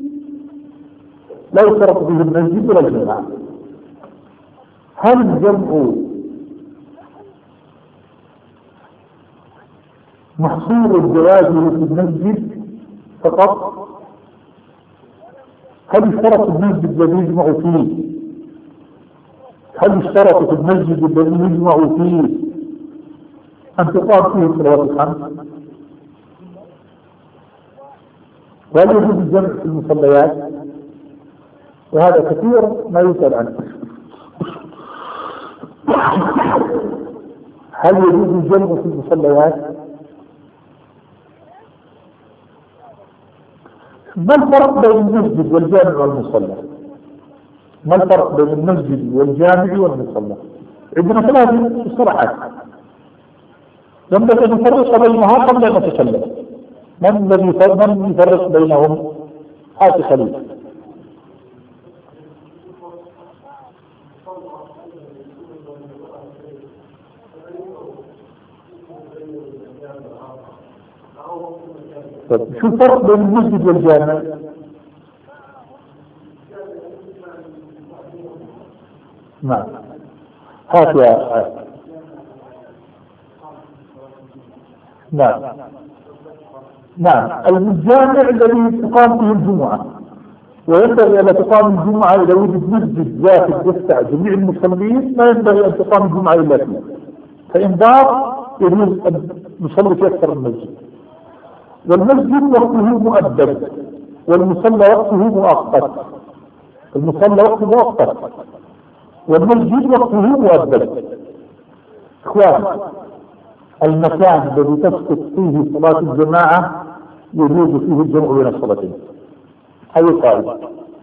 لا يشترط فيه المسجد ولا الجماعة. هل الجمع محصور الجواز في المسجد فقط؟ هل اشترط المسجد الذي يجمع فيه هل اشترط في المسجد الذي يجمع فيه أن تقام فيه الصلوات الخمس؟ وهل يجوز الجمع في المصليات؟ وهذا كثير ما يسأل عنه. هل يجوز الجمع في المصليات؟ ما الفرق بين المسجد والجامع والمصلى؟ ما الفرق بين المسجد والجامع والمصلى؟ عندنا ثلاث مصطلحات ينبغي أن نفرق بينها قبل أن نتكلم. من الذي من يفرق بينهم؟ هات خليل. شو الفرق بين المسجد والجامع؟ نعم هات يا نعم نعم الجامع الذي تقام فيه الجمعة، وينبغي أن تقام الجمعة إذا وجد مسجد واحد يسع جميع المصلين ما ينبغي أن تقام الجمعة إلا فيه، فإن ضاق يجوز أن نصلي في أكثر من مسجد. والمسجد وقته مؤبد والمصلى وقته مؤقت، المصلى وقته مؤقت والمسجد وقته مؤبد. إخوان المكان الذي تسقط فيه صلاة الجماعة يجوز فيه الجمع بين الصلاتين. هذه القاعدة.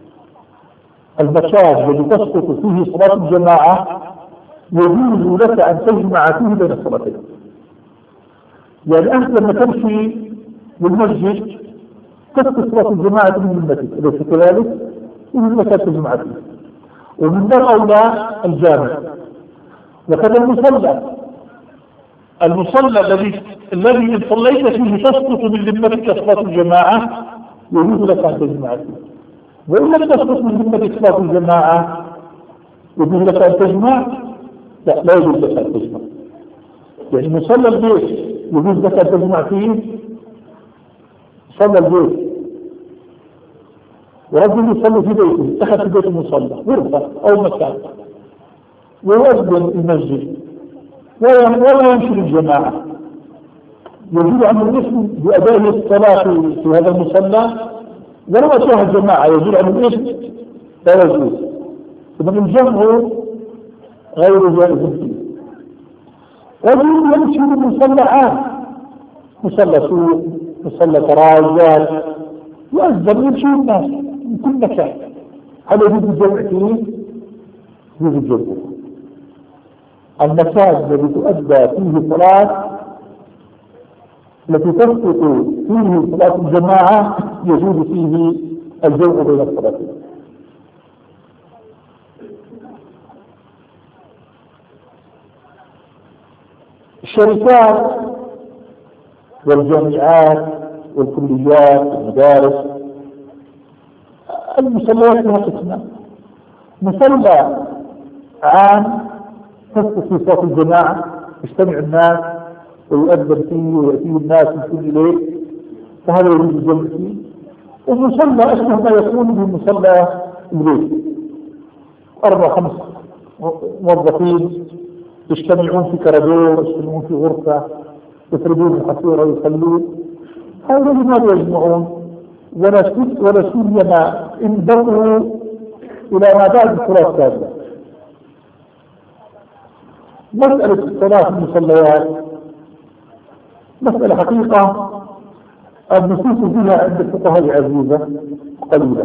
المكان الذي تسقط فيه صلاة الجماعة يجوز لك أن تجمع فيه بين الصلاتين. يعني أنت لما تمشي للمسجد تسقط صلاة الجماعة من المسجد، أليس كذلك؟ يجوز لك أن تجمع فيه. ومن باب أولى الجامع. وكذا المصلى المصلى الذي الذي إن صليت فيه تسقط من ذمتك صلاة الجماعة يجوز لك أن تجمع فيه. وإن لم تسقط من ذمتك صلاة الجماعة يجوز لك أن تجمع؟ لا، لا يجوز لك أن تجمع. يعني مصلى البيت يجوز لك أن تجمع فيه. صلى البيت ورجل يصلي في بيته، دخل في بيت المصلى غرفة أو مكان ويؤذن المسجد ولا ينشر الجماعة، يجوز عنه الاسم بأداء الصلاة في هذا المصلى ولو أتاها الجماعة، يجوز عنه الاسم لا يجوز. إذن الجمع غير جائز فيه. رجل يمشي بالمصلى عام، مصلى سوق، مصلى تراجات، يؤذن يمشي الناس من كل مكان، هل يجوز الجمع فيه؟ يجوز الجمع. المكان الذي تؤدى فيه صلاة التي تسقط فيه صلاة الجماعة يجوز فيه الجمع بين الصلاتين. الشركات والجامعات والكليات والمدارس المصليات لها قسمان. مصلى عام تسقط في صلاة الجماعة، يجتمع الناس ويؤذن فيه ويأتيه الناس من كل ليل، فهذا يجوز الجمع فيه. ومصلى أشبه ما يكون بمصلى البيت، أربع خمس موظفين يجتمعون في كرادور، يجتمعون في غرفة، يفردون الحصيرة ويصلون، هؤلاء لماذا يجمعون؟ ولا سيما إن بقوا إلى ما بعد الصلاة الثانية. مسألة الصلاة في المصليات مسألة حقيقة النصوص فيها عند الفقهاء عزيزة قليلة،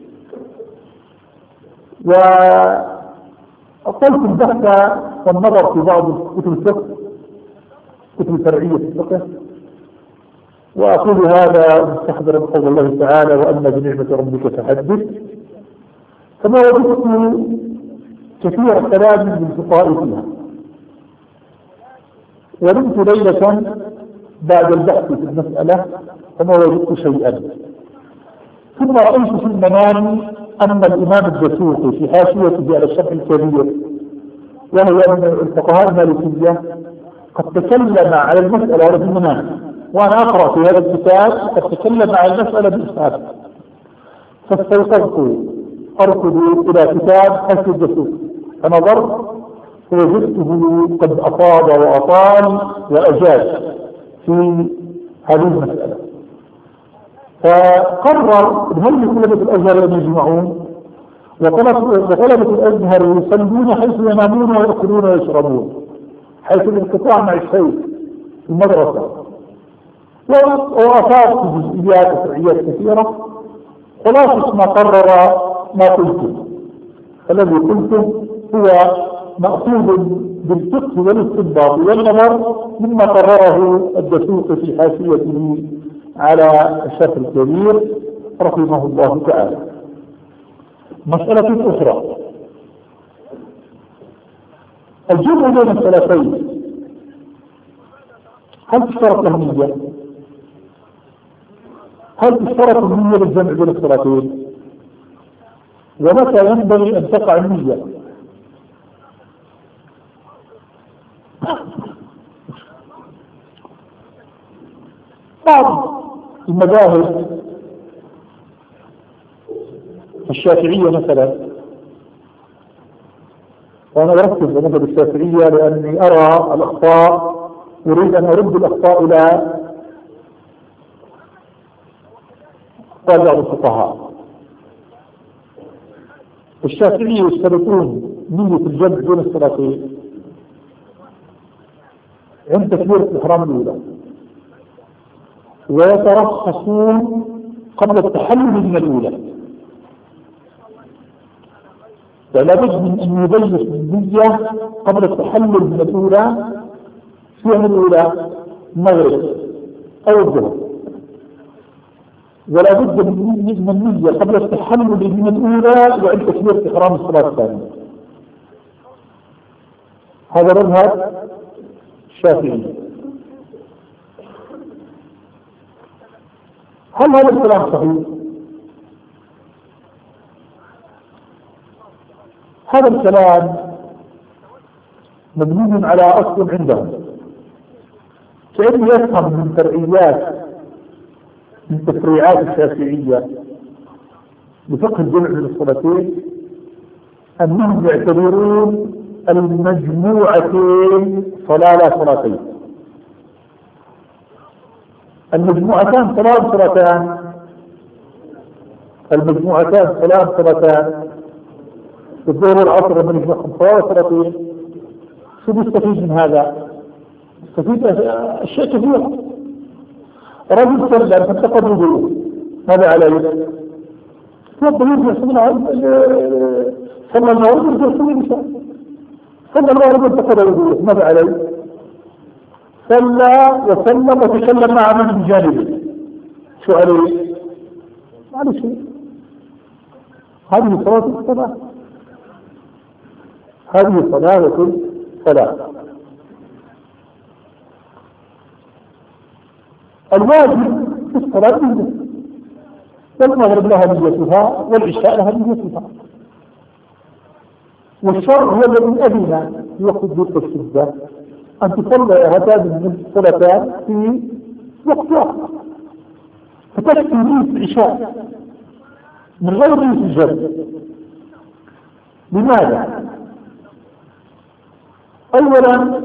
وقلت البحث والنظر في بعض كتب الفقه، كتب الفرعية في الفقه، وأقول هذا مستحضرا بقول الله تعالى وأما بنعمة ربك فحدث، فما وجدت كثير الكلام من الفقهاء فيها. ونمت ليلة بعد البحث في المسألة فما وجدت شيئا، ثم رأيت في المنام أن الإمام الدسوقي في حاشيته على الشرح الكبير وهو من الفقهاء المالكية قد تكلم على المسألة في المنام، وأنا أقرأ في هذا الكتاب قد تكلم على المسألة بإسناد، فاستيقظت أركض إلى كتاب حاشية الدسوقي فنظرت فوجدته قد أفاض وأطال وأجاد في هذه المسألة، فقرر هل طلبة الأزهر أن يجمعون، وطلبة الأزهر يصلون حيث ينامون ويأكلون ويشربون، حيث الانقطاع مع الشيء في المدرسة، وأفاض في جزئيات وفرعيات كثيرة. خلاصة ما قرر ما قلته، الذي قلته هو مأخوذ بالفقه والاستنباط والنظر مما قرره الدسوقي في حاشيته على الشرح الكبير رحمه الله تعالى. مسألة أخرى، الجمع بين الصلاتين هل تشترط له نية؟ هل تشترط النية للجمع بين الصلاتين؟ ومتى ينبغي أن تقع النية؟ بعض المذاهب الشافعية مثلا، وأنا أركز على المذهب الشافعية لأني أرى الأخطاء، أريد أن أرد الأخطاء إلى بعض الفقهاء. الشافعية يشترطون نية الجمع بين الصلاتين عند تكبيرة الإحرام الأولى، ويترخصون قبل التحلل من الأولى، فلا بد من أن يبلغ النية قبل التحلل من الأولى في يوم الأولى المغرب أو الظهر، ولا بد من النية قبل التحلل من الأولى وعند تكبيرة إحرام الصلاة الثانية. هذا مذهب الشافعي. هل هذا الكلام صحيح؟ هذا الكلام مبني على أصل عندهم، كأنه يفهم من فرعيات من تفريعات الشافعية بفقه الجمع بين الصلاتين أنهم يعتبرون المجموعتين صلاة لا صلاتين. المجموعتان صلاة صلاتان المجموعتان صلاة صلاتان الظهر والعصر لما نجمعهم صلاة صلاتين. شو بيستفيد من هذا؟ يستفيد أشياء كثيرة. رجل سلم فانتقد وضوءه، ماذا عليه؟ توضأ يرجع صلى المغرب يرجع يصلي العشاء، صلى المغرب وانتقد وضوءه، ماذا عليه؟ صلى وسلم وتكلم مع من بجانبه، شو عليه؟ ما عليه شيء. هذه صلاة الصلاة، هذه صلاة الصلاة. الواجب في الصلاة نية، والمغرب لها نيتها والعشاء لها نيتها، والشرع هو الذي أذن في وقت ضيق الشدة أن تصلي هاتان الصلاتان في وقت واحد، فتكفي نية العشاء من غير نية الجمع. لماذا؟ أولا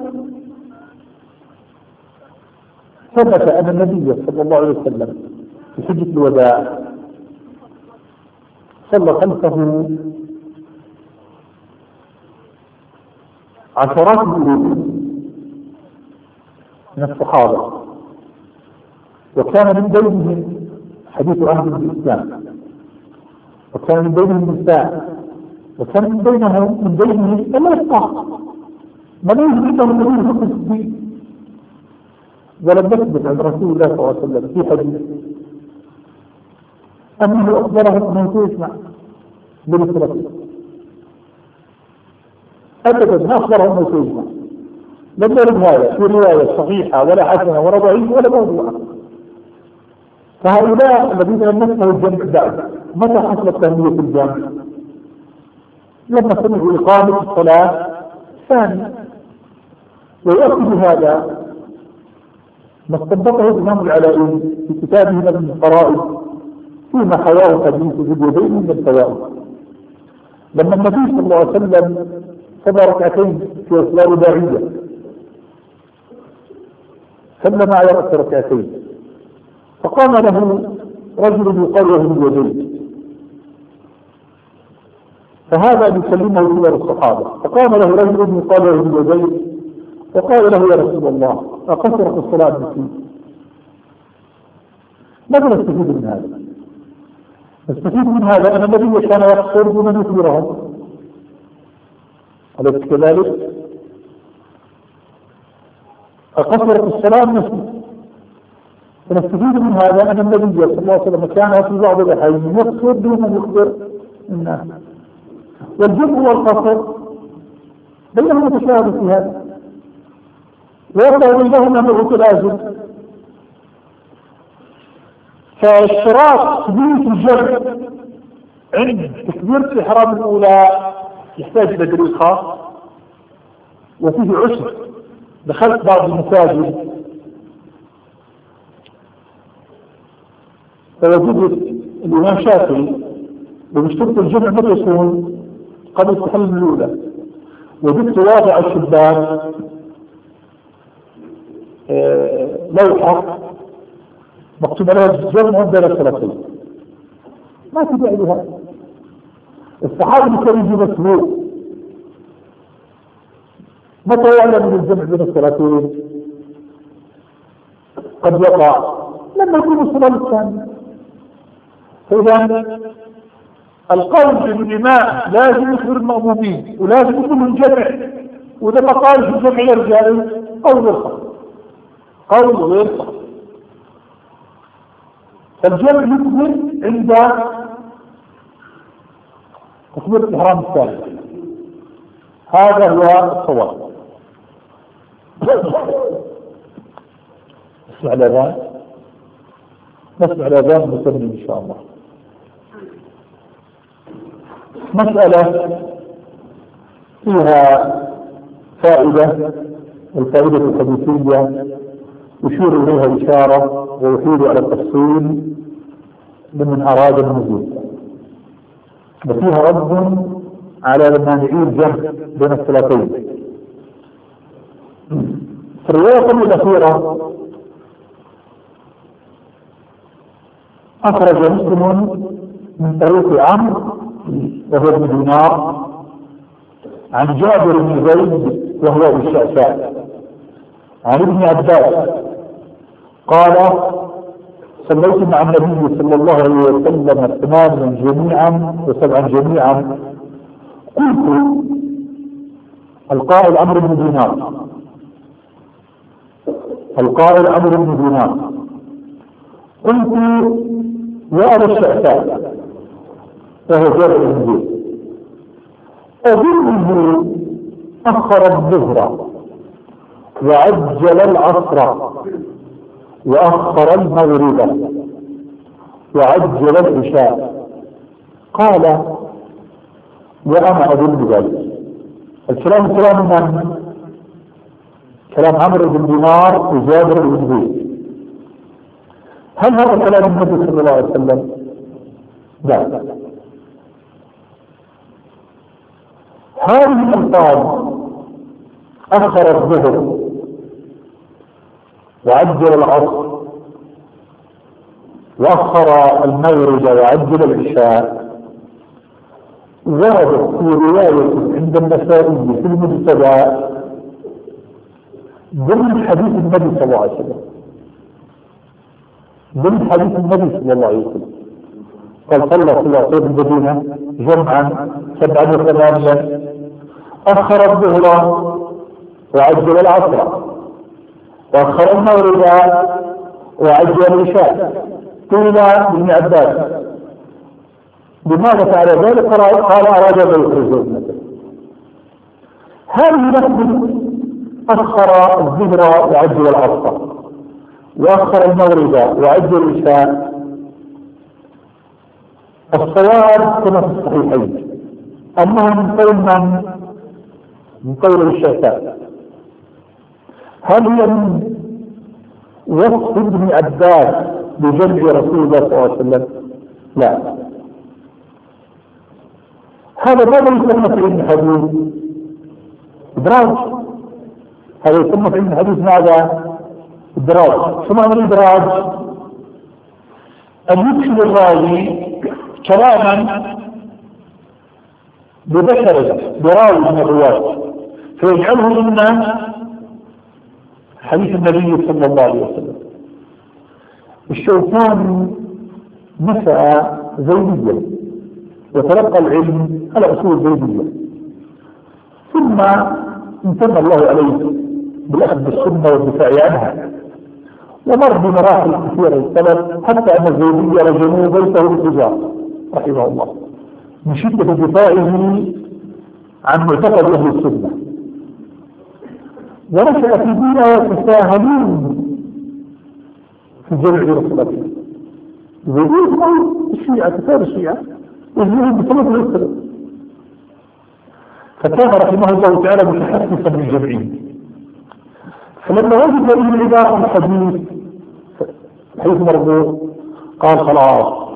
ثبت أن النبي صلى الله عليه وسلم في حجة الوداع صلى خلفه عشرات الألوف من الصحابة، وكان من بينهم حديث عهد بالإسلام، وكان من بينهم نساء، وكان من بينهم من بينهم ثلاثة من يجب أنهم النبي في الدين. ولم يثبت عن رسول الله صلى الله عليه وسلم في حديث أنه أخبره أنه يسمع بالصلاة، أبدا ما أخبره أنه يسمع. لم يرد هذا في رواية صحيحة ولا حسنة ولا ضعيفة ولا موضوعة. فهؤلاء الذين لم يسمعوا الجمع بعد، متى حصلت تهمية الجمع؟ لما سمعوا إقامة الصلاة ثانية. ويؤكد هذا ما استنبطه الإمام العلائي في كتابه من الفرائض فيما حواه حديث ذي اليدين من الفوائد، لما النبي صلى الله عليه وسلم صلى ركعتين في صلاة رباعية سلم على رأس ركعتين، فقام له رجل يقال له ذي اليدين، فهذا يسلمه إلى الصحابة، فقام له رجل يقال له ذي اليدين وقال له يا رسول الله أقصرت الصلاة بك؟ ماذا نستفيد من هذا؟ نستفيد من هذا أن النبي كان يقصر بمن يخبرهم، أليس كذلك؟ أقصرت الصلاة نفسه. فنستفيد من هذا أن النبي صلى الله عليه وسلم كان في بعض الأحيان يقصر بمن يخبر الناس. والجمع والقصر بينهم متشابه في هذا، ويرضى بينهم أنه تلازم. فاشتراط نية الجمع عند تكبيرة الإحرام الأولى يحتاج إلى دليل خاص، وفيه عسر. دخلت بعض المساجد فوجدت الإمام شافعي وبشترط الجمع متى يكون؟ قبل التحلل الأولى. وجدت واضع الشبان لوحة مكتوب عليها الجمع بين الثلاثين، ما تبع لها. الصحابي كان يجي مسبوق، متى يعلم من الجمع بين الثلاثين؟ قد يقع لما يكون الصلاة الثانية. فإذا القول بالإماء لازم يخبر المأمومين ولازم يكون الجمع، وإذا ما قال في الجمع يرجع قول غير صح، قول غير صح. فالجمع يكبر عند تكبيرة الإحرام الثاني، هذا هو الصواب. نسمع الأذان، نسمع الأذان ونسلم إن شاء الله. مسألة فيها فائدة، والفائدة الحديثية يشير إليها إشارة ويحيل على التفصيل لمن أراد المزيد، وفيها رد على المانعين الجمع بين الصلاتين. في الرواية الأخيرة أخرج مسلم من طريق عمرو وهو ابن دينار عن جابر بن زيد وهو ابو الشعثاء عن ابن عباس قال: صليت مع النبي صلى الله عليه وسلم ثمانا جميعا وسبعا جميعا. قلت: القائل عمرو بن دينار، القائل عمرو بن دينار، قلت: يا ابا الشعثاء، وهو جابر بن زيد، أظنه أخر الظهر وعجل العصر وأخر المغرب وعجل العشاء. قال: وأنا أظن ذلك. الكلام كلام من؟ كلام عمرو بن دينار وجابر بن زيد. هل هذا كلام النبي صلى الله عليه وسلم؟ لا. هذه الألفاظ أخر الظهر وعجل العصر وأخر المغرب وعجل العشاء وردت في رواية عند النسائي في المجتبى ضمن حديث النبي صلى الله عليه وسلم، ضمن حديث النبي صلى الله عليه وسلم. قال صلى الله عليه وسلم المدينة جمعا سبعا وثمانيا، أخر الظهر وعجل العصر وأخر المغرب وعجل العشاء. قيل لابن عباس: لماذا فعل ذلك؟ قال: أراد أن يخرج ابنته. هذه لفظ أخر الظهر وعجل العصر وأخر المغرب وعجل العشاء. الصواب كما في الصحيحين أنه من قول من؟ من قول الشعثاء. هل هي من وصف ابن عباس بجمع رسول الله صلى الله عليه وسلم؟ لا. هذا ماذا يسمى في علم الحديث؟ إدراج. هذا يسمى في علم الحديث ماذا؟ إدراج. شو معنى الإدراج؟ أن يدخل الراوي كلاما ببشر براوي من الرواة فيجعله ضمن حديث النبي صلى الله عليه وسلم. الشوكاني نشأ زيديا وتلقى العلم على أصول زيدية، ثم امتن الله عليه بالأخذ بالسنة والدفاع عنها، ومر بمراحل كثيرة السلف حتى أن الزيدية رجموه بيته بالحجارة رحمه الله من شدة دفاعه عن معتقد أهل السنة. ونشأ في دينه يتساهلون في جمع رسولته، يقولون الشيعة كتاب الشيعة يجيبون بسبب الإسلام. فكان رحمه الله تعالى متحسسا بالجمعين، فلما وجد هذه العبارة الحديث حيث مرضوه قال: خلاص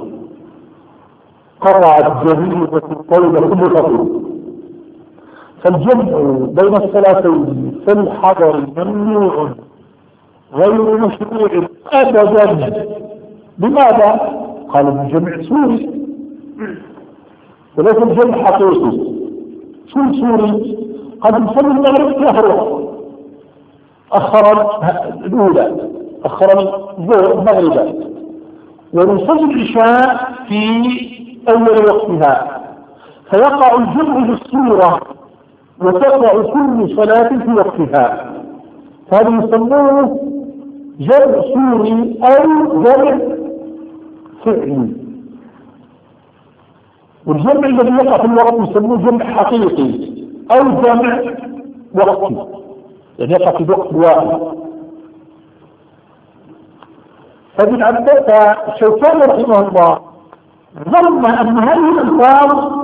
قطعت جريمة الطيبة كل خطيب. فالجمع بين الصلاتين في الحضر ممنوع غير مشروع أبدا. لماذا؟ قال: الجمع سوري وليس الجمع حقيقي. شو سوري؟ قد نصلي المغرب يهرب، أخر الأولى أخر الظهر مغربا، ونصلي العشاء في أول وقتها، فيقع الجمع بالصورة وتقع كل صلاة في وقتها. هذا يسمونه جمع صوري أو جمع فعلي. والجمع الذي يقع في الوقت يسموه جمع حقيقي أو جمع وقتي، يعني يقع في وقت واحد. فابن عباس الشوكاني رحمه الله ظن أن هذه الألفاظ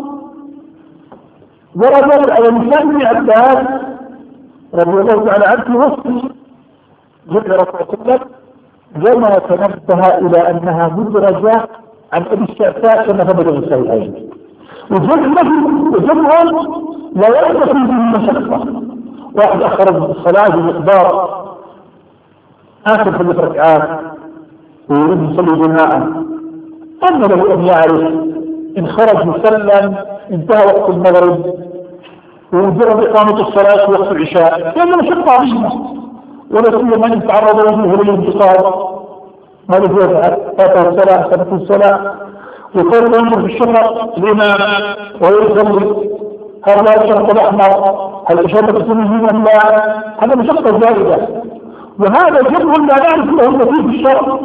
وردت على لسان ابن عباس رضي الله تعالى عنه في وصف جمع رسول الله، كما تنبه إلى أنها مدرجة عن أبي الشعثاء كما ثبت في الصحيحين. وجمع وجمع لا يحدث به مشقة. واحد أخرج الصلاة بمقدار آخر ثلاث ركعات ويريد يصلي جماعة، أن له أن يعرف إن خرج مسلم انتهى وقت المغرب ومجرد إقامة الصلاة في وقت العشاء، لأنه مشقة عظيمة، ولا سيما من تعرض وجهه للانتقاد. ماذا يفعل؟ فاته الصلاة سنة الصلاة وكان ينظر في الشفق الإمام ويصلي، هل لا الشفق الأحمر؟ هل الشفق السنين أم لا؟ هذا مشقة زائدة، وهذا جمع لا نعرف له النتيجة في الشرع.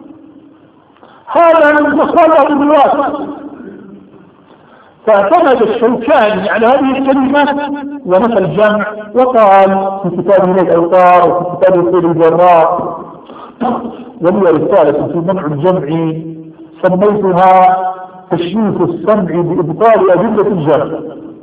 هذا من مصالح الواسع. فاعتمد الشوكاني على هذه الكلمة ونفى الجمع، وقال في كتابه الأوطار وفي كتابه سير الجراء ولي رسالة في منع الجمع سميتها تشريف السمع بإبطال أدلة الجمع.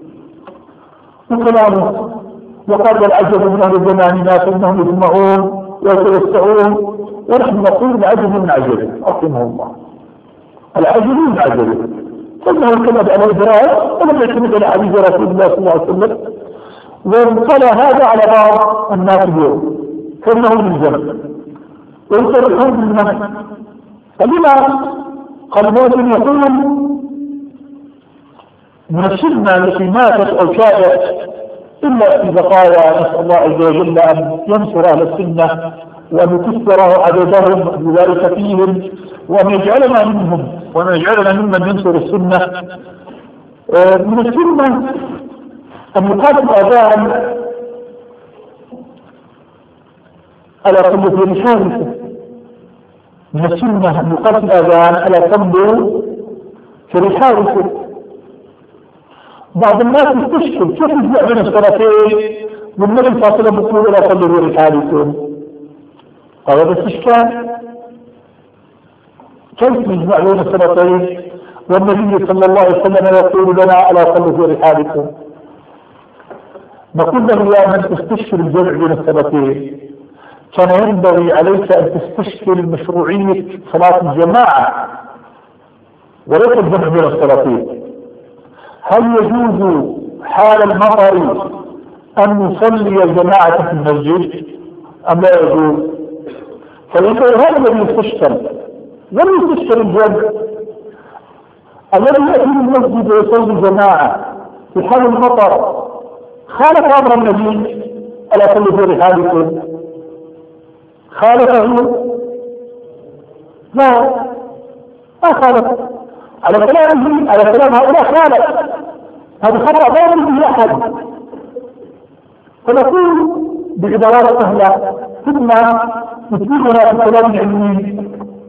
وكلامه وقال العجب من أهل زماننا فإنهم يجمعون ويتوسعون، ونحن نقول العجب من عجب رحمه الله، العجب من عجب، فإنه اعتمد على الإدراك ولم يعتمد على حديث رسول الله صلى الله عليه وسلم، وانطلى هذا على بعض الناس اليوم فإنه من جمع ويصرحون بالمنع. فلما قال مؤمن يقول من السنة التي ماتت أو شابت إلا في بقايا، نسأل الله عز وجل أن ينصر أهل السنة وأن يكثر عددهم بذلك فيهم، وأن يجعلنا منهم وأن يجعلنا ممن ينصر السنة. من السنة أن يقال الأذان على قلب في رسالته. من السنة أن يقال الأذان على قلب في رسالته. بعض الناس يستشكل كيف يجمع بين الصلاتين والنبي فاصلة بطول لا صلوا رسالتهم. هذا استشكال، كيف يجمع بين الصلاتين والنبي صلى الله عليه وسلم يقول لنا ألا صلوا في رحالكم؟ نقول له يا من تستشكل الجمع بين الصلاتين كان ينبغي عليك أن تستشكل مشروعية صلاة الجماعة وليس الجمع بين الصلاتين. هل يجوز حال المطر أن يصلي الجماعة في المسجد أم لا يجوز؟ فإنه هذا الذي يستشكل، لم يستشكل الجمع. الذي يأتي المسجد ويصلي الجماعة في حال المطر خالف أمر النبي ألا صلوا في رحالكم؟ خالفه؟ لا، ما خالف. على كلام على كلام هؤلاء خالف، هذا خطأ غير به أحد. فنقول بعبارات سهلة ثم نتبعنا في كلام علمي.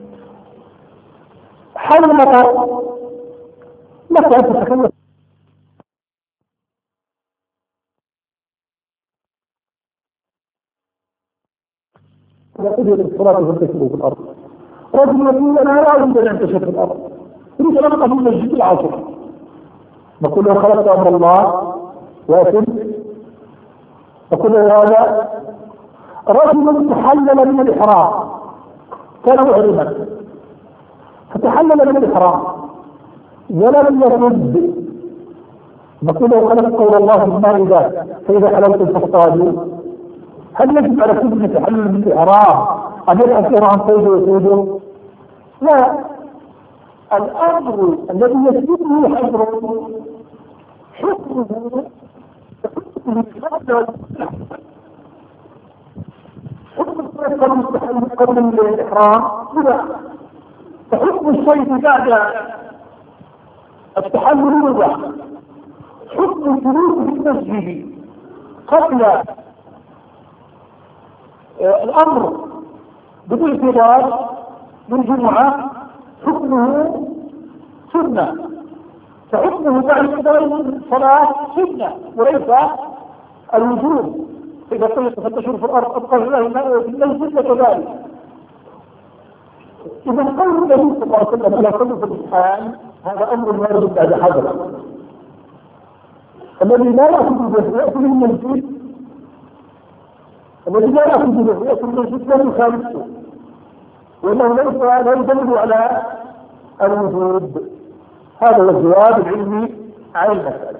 حال المطر لك أن تتكلم يقول الصلاة والتكبير في الأرض. رجل يقول أنا لا أريد أن أنتشر في الأرض، أريد أن أبقى في المسجد العصر. نقول له خلقت أمر الله وأتم. نقول له هذا رجل تحلل من الإحرام، كان محرما فتحلل من الإحرام ولم يرد. نقول له خلقت قول الله في المائدة فإذا حللتم فاصطادوا. هل يجب على كل من يتحلل من الإحرام أن يتأثر عن صيده وصيده؟ لا، الأمر الذي يسبقه حظره حكمه حكم الصيد المستحيل قبل الإحرام بدعة. فحكم الصيد بعد التحلل بدعة. حكم الجلوس في المسجد قبل الأمر بالاعتبار بالجمعة حكمه سنة، فحكمه بعد قضاء الصلاة سنة وليس الوجوب. إذا قلت فتشور في الأرض أبقى الله في المسجد كذلك. إذا قول النبي صلى الله عليه وسلم لا صلوا في الامتحان هذا أمر وارد بعد حذر. الذي لا يأخذ به يأخذ من المسجد، الذي لا يأخذ به يأخذ من المسجد لا يخالفه، وإنه ليس لا يدل على الوجود. هذا هو الجواب العلمي على المسألة.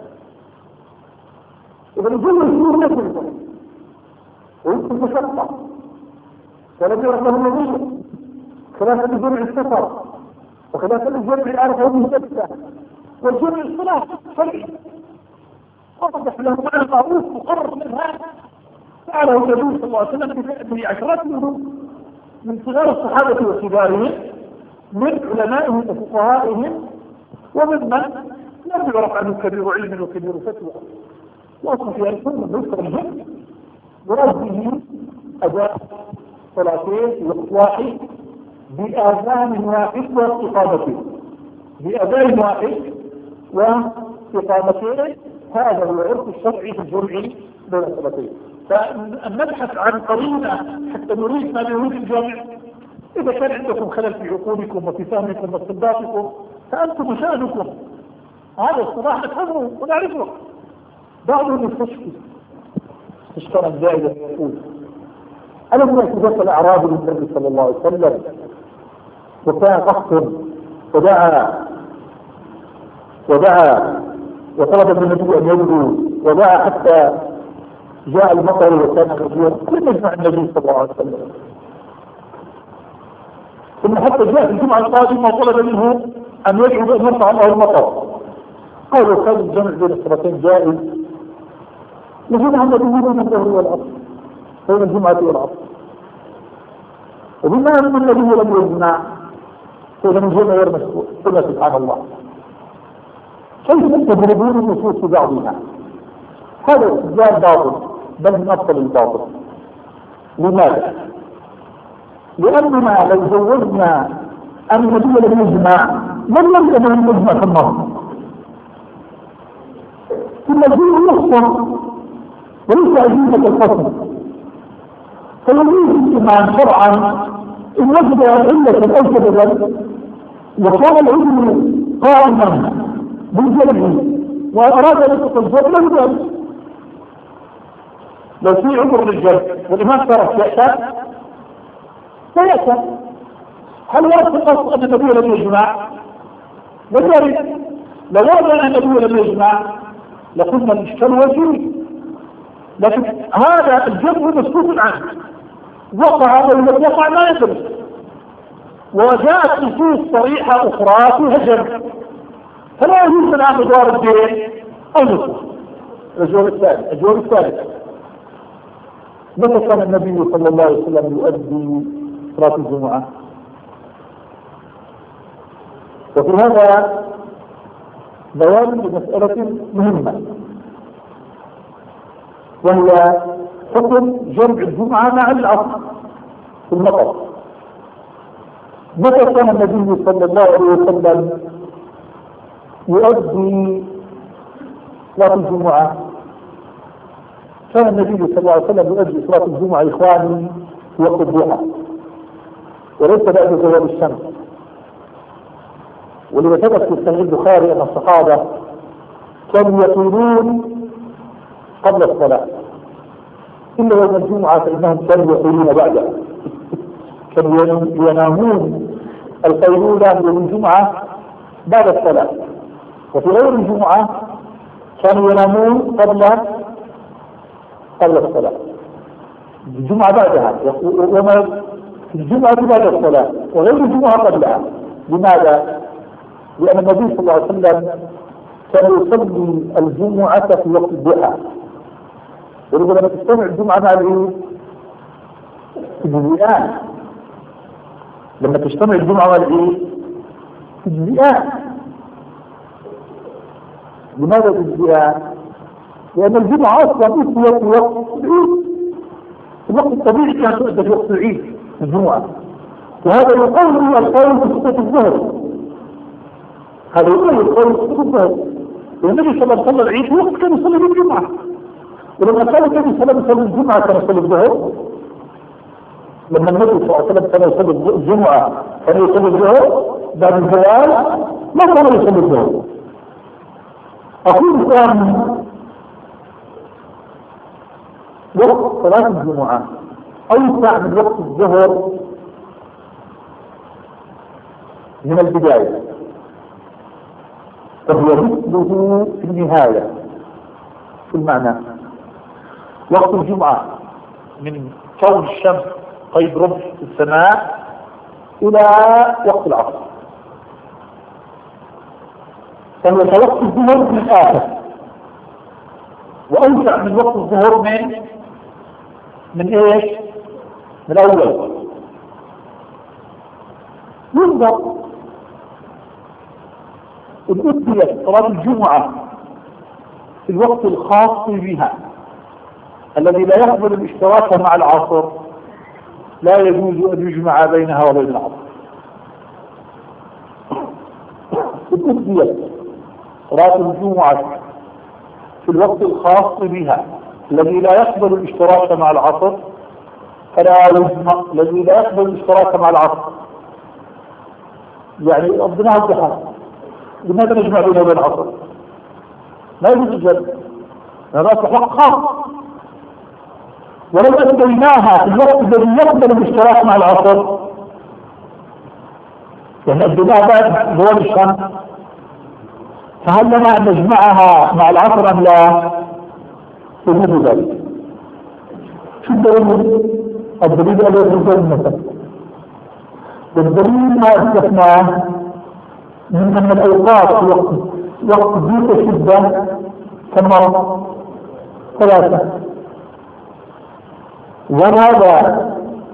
إذا الجمع الشهور نفسه ويمكن مشقة ولم يرى له النظير خلافا لجمع السفر وخلافا لجمع العرفة والمهدسة والجمع الصلاة شرعي وضح له معنى معروف مقرر من هذا فعله النبي صلى الله عليه وسلم بعشرات منهم من صغار الصحابة وكبارهم من علمائهم وفقهائهم وممن لم يعرف عنه كبير علم وكبير فتوى. وأصل في السنة بيسر الهم برده أداء صلاتين وإصلاحه بآذان واحد واستقامته بأذان واحد واستقامته. هذا هو العرف الشرعي في الجمع بين الصلاتين. فأن نبحث عن قرينة حتى نريد ما نريد الجمع. إذا كان عندكم خلل في عقولكم وفي فهمكم واستنباطكم فأنتم شأنكم، هذا الصلاح نفهمه ونعرفه. بعضهم يستشفي استشفاء زائدا يقول ألم يأتي الأعرابي للنبي صلى الله عليه وسلم وكان قصر ودعا ودعا وطلب من النبي أن يدعو ودعا حتى جاء المطر وكان غزيرا كل يجمع النبي صلى الله عليه وسلم. ثم حتى جاء في الجمعة القادمة وطلب منه أن يدعو بأن يرفع الله المطر. قالوا كان الجمع بين الصلاتين جائز لجمع النبي من الظهر والعصر بين الجمعة والعصر. وبما أن النبي لم يجمع فإذا الجمع غير مشروع. قلنا سبحان الله كيف تضربون النصوص في بعضها؟ هذا استدلال باطل بل من أبطل الباطل. لماذا؟ لأننا لو زوجنا أن النبي لم يجمع لم يمكن أن يجمع في النص. ثم الدين يحصل وليس عزيزة القسم فيجوز الاجتماع شرعا إن وجد علة أو سببا وكان العلم قائما بالجمع وأراد أن يطلق الجمع له ذلك. لو في عذر للجمع والإمام ترك يأتى لا يأتى. هل ورد القصد أن النبي لم يجمع؟ وذلك لو ورد أن النبي لم يجمع لقلنا الإشكال وجيه، لكن هذا الجمع مسكوت عنه وقع أو لم يقع لا يدري. وجاءت نصوص صريحة أخرى فيها الجمع فلا يجوز من أن يدار الدين أو نصوص. الجواب الثالث الجواب الثالث متى كان النبي صلى الله عليه وسلم يؤدي صلاة الجمعة؟ وفي هذا بيان لمسألة مهمة وهي حكم جمع الجمعة مع العصر في المطر. متى كان النبي صلى الله عليه وسلم يؤدي صلاة الجمعة؟ كان النبي صلى الله عليه وسلم يؤدي صلاة الجمعة إخواني في وقت الضحى وليس بعد زوال الشمس. ولما ثبت في صحيح البخاري أن الصحابة كانوا يقولون قبل الصلاة إلا يوم الجمعة فإنهم كانوا يقولون بعدها. كانوا ينامون القيلولة يوم الجمعة بعد الصلاة، وفي غير الجمعة كانوا ينامون قبل قبل الصلاة. الجمعة بعدها وما الجمعة بعد الصلاة وغير الجمعة قبلها. لماذا؟ لأن النبي صلى الله عليه وسلم كان يصلي الجمعة في وقت الضحى. ولذا لما تجتمع الجمعة مع العيد تجزئان لما تجتمع الجمعة والعيد تجزئات. لماذا تجزئات؟ لأن الجمعة أصلا أسوة وقت العيد، الوقت الطبيعي كان تؤدى في وقت العيد الجمعة، وهذا يقول هو القول بخطة الظهر، هذا يقول القول بخطة الظهر. والنبي صلى الله عليه وسلم العيد وقت كان يصلي الجمعة، ولما كان النبي صلى الله عليه وسلم الجمعة كان يصلي الظهر. لما النبي صلى الله عليه وسلم كان يصلي الجمعة كان يصلي الظهر بعد الزوال، ما كان يصلي الظهر. أقول الآن وقت صلاة الجمعة أوسع من وقت الظهر من البداية، فهو مثله في النهاية. في المعنى وقت الجمعة من كون الشمس قيد ربع في السماء إلى وقت العصر، فهو وقت الظهر من الآخر، وأوسع من وقت الظهر من من إيش؟ من الأول. ينظر إن أديت صلاة الجمعة في الوقت الخاص بها الذي لا يقبل الاشتراك مع العصر، لا يجوز أن يجمع بينها وبين العصر. إن أديت صلاة الجمعة في الوقت الخاص بها الذي لا يقبل الاشتراك مع العصر فلا يجمع، الذي لا يقبل الاشتراك مع العصر يعني قضيناها الضحى، لماذا نجمع بين وبين العصر؟ لا يجوز الجمع، هذا وقت خاص. ولو أديناها في الوقت الذي يقبل الاشتراك مع العصر، يعني أديناها بعد زوال الشمس، فهل لنا أن نجمعها مع العصر أم لا؟ يجوز ذلك. شو الدليل؟ الدليل على الرجال مثلا، والدليل ما أثبتناه من أن الأوقات في وقت وقت ضيق الشدة كم ثلاثة، وهذا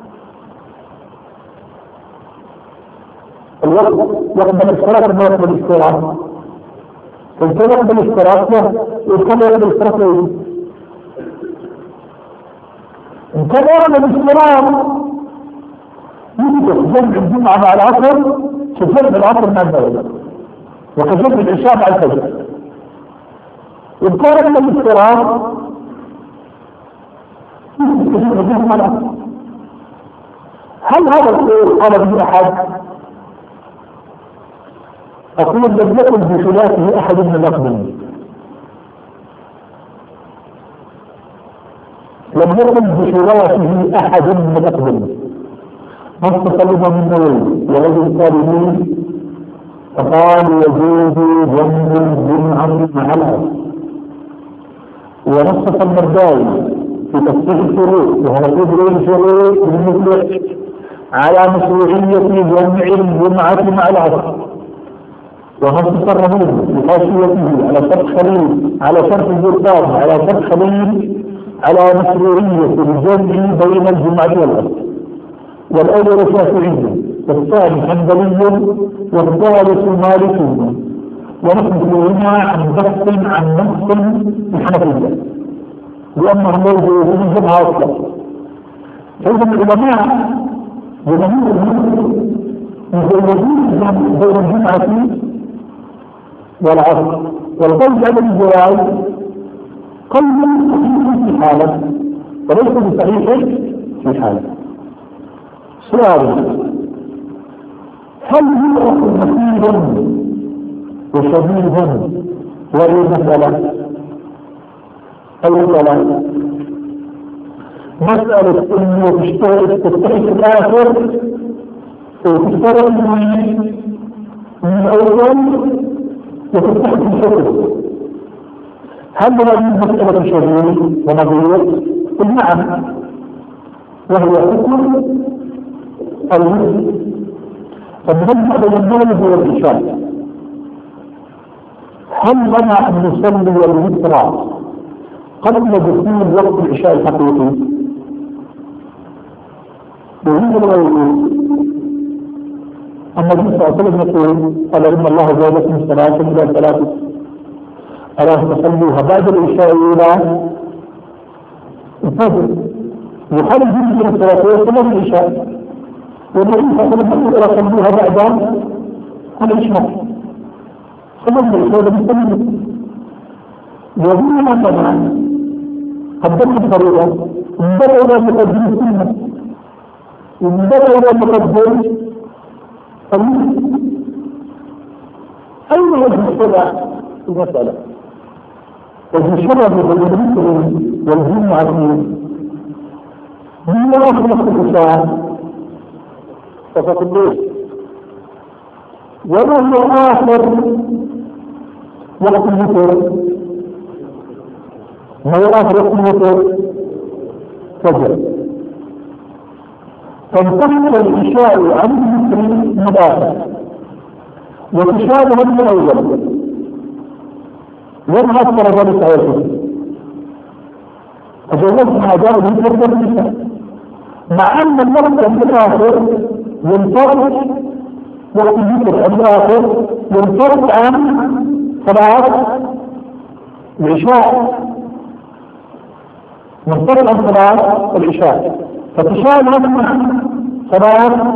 الوقت يقبل الاشتراك ما يقبل الاشتراك، فالكل يقبل الاشتراك والكل يقبل الاشتراك له. إن كان يقبل الاشتراك يوجد جمع الجمعة مع العصر كجمع العصر مع المغرب، وكجمع العشاء مع الفجر. إن كان يقبل الاشتراك هل هذا القول قال به أحد؟ أقول لم يكن بخلافه أحد من الأقدمين، لم يكن بخلافه أحد من الأقدمين. من تطلب من نووي وغير الطالبين فقال يجوز جمع الجمعة مع العصر، ونصف المرداوي في تفسير الشروط وهو تدري الشروط بالنسبة على مشروعية جمع الجمعة مع العصر، ونصف الرموز بخاصيته على شرط خليل على شرط الجرطان على شرط خليل على مشروعية الجمع بين الجمعة والعصر، والأول شافعي والثاني حنبلي والثالث مالكي، ونحن عن بحث عن نص الحنفية لأنهم موجودين من جمعة أصلا. فإذا العلماء يجمعون يجمعون بين الجمعة والعصر، والقول على الجواز قول صحيح في حالة وليس بصحيح في حالة. سؤال: هل يؤخذ نصيب وشبيه وإيه مسألة؟ أولا مسألة إنه تشترك تستحق الآخر وتشترك من الأول وتستحق الشرط، هل هذه مسألة شبيه ونظير؟ قل نعم، وهو حكم الوجه. فالمجمع بين المولد والإشارة، هل لنا أن نصلي الوتر قبل دخول وقت العشاء الحقيقي؟ وهذا لا يجوز، النبي صلى الله عليه وسلم يقول قال إن الله زادكم صلاة إلى ثلاثة ألا تصلوها بعد العشاء إلى الفجر وقال الجنة من الصلاة وصلى العشاء والنبي صلى الله عليه وسلم يقول ألا صلوها بعد العشاء صلى العشاء بالسنة وظلنا طبعا قدمنا الفريضة انبدأ إلى مقدم السنة انبدأ إلى مقدم أين وجه الصلاة في المسألة؟ وجه الشرع بالمسلمين والجن عظيم من لا يخلق الإنسان فقط الليل وما هو آخر وقت الوتر ما هو آخر وقت الوتر فجر فانتقل الإشاء عن المسلمين مباشرة وتشابه من الأول وما أكثر ذلك أيضا فجوزت مع جانب يترك النساء مع أن المرض الآخر ينطلق وقت الذكر الآخر ينطلق عن صلاة العشاء ينطلق عن صلاة العشاء فتشابه من صلاة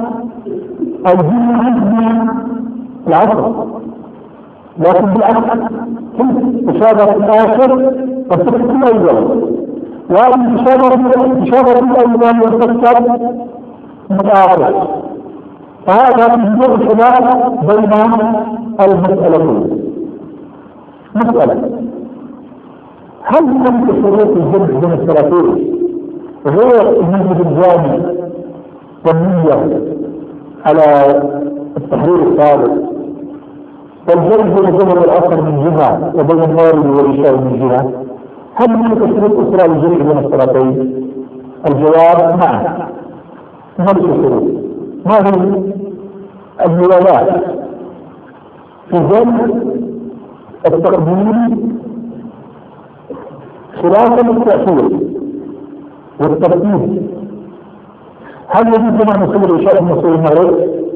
الجمعة العصر لكن بالعكس تشابه الآخر والسبب الأول وأن تشابه الأول والسبب الآخر فهذا من الخلاف بين المسألتين. مسألة هل من شروط الجمع بين الصلاتين غير المسجد الجامع والنية على التحرير الصادق والجمع بين الظهر والعصر من جهة وبين المغرب والعشاء من جهة هل من شروط أخرى للجمع بين الصلاتين؟ الجواب نعم. ما الشروط؟ ما هي الموالاة في جمع التقديم خلافا للتأخير والترتيب؟ هل يجوز لنا أن نصلي العشاء من نصلي المغرب؟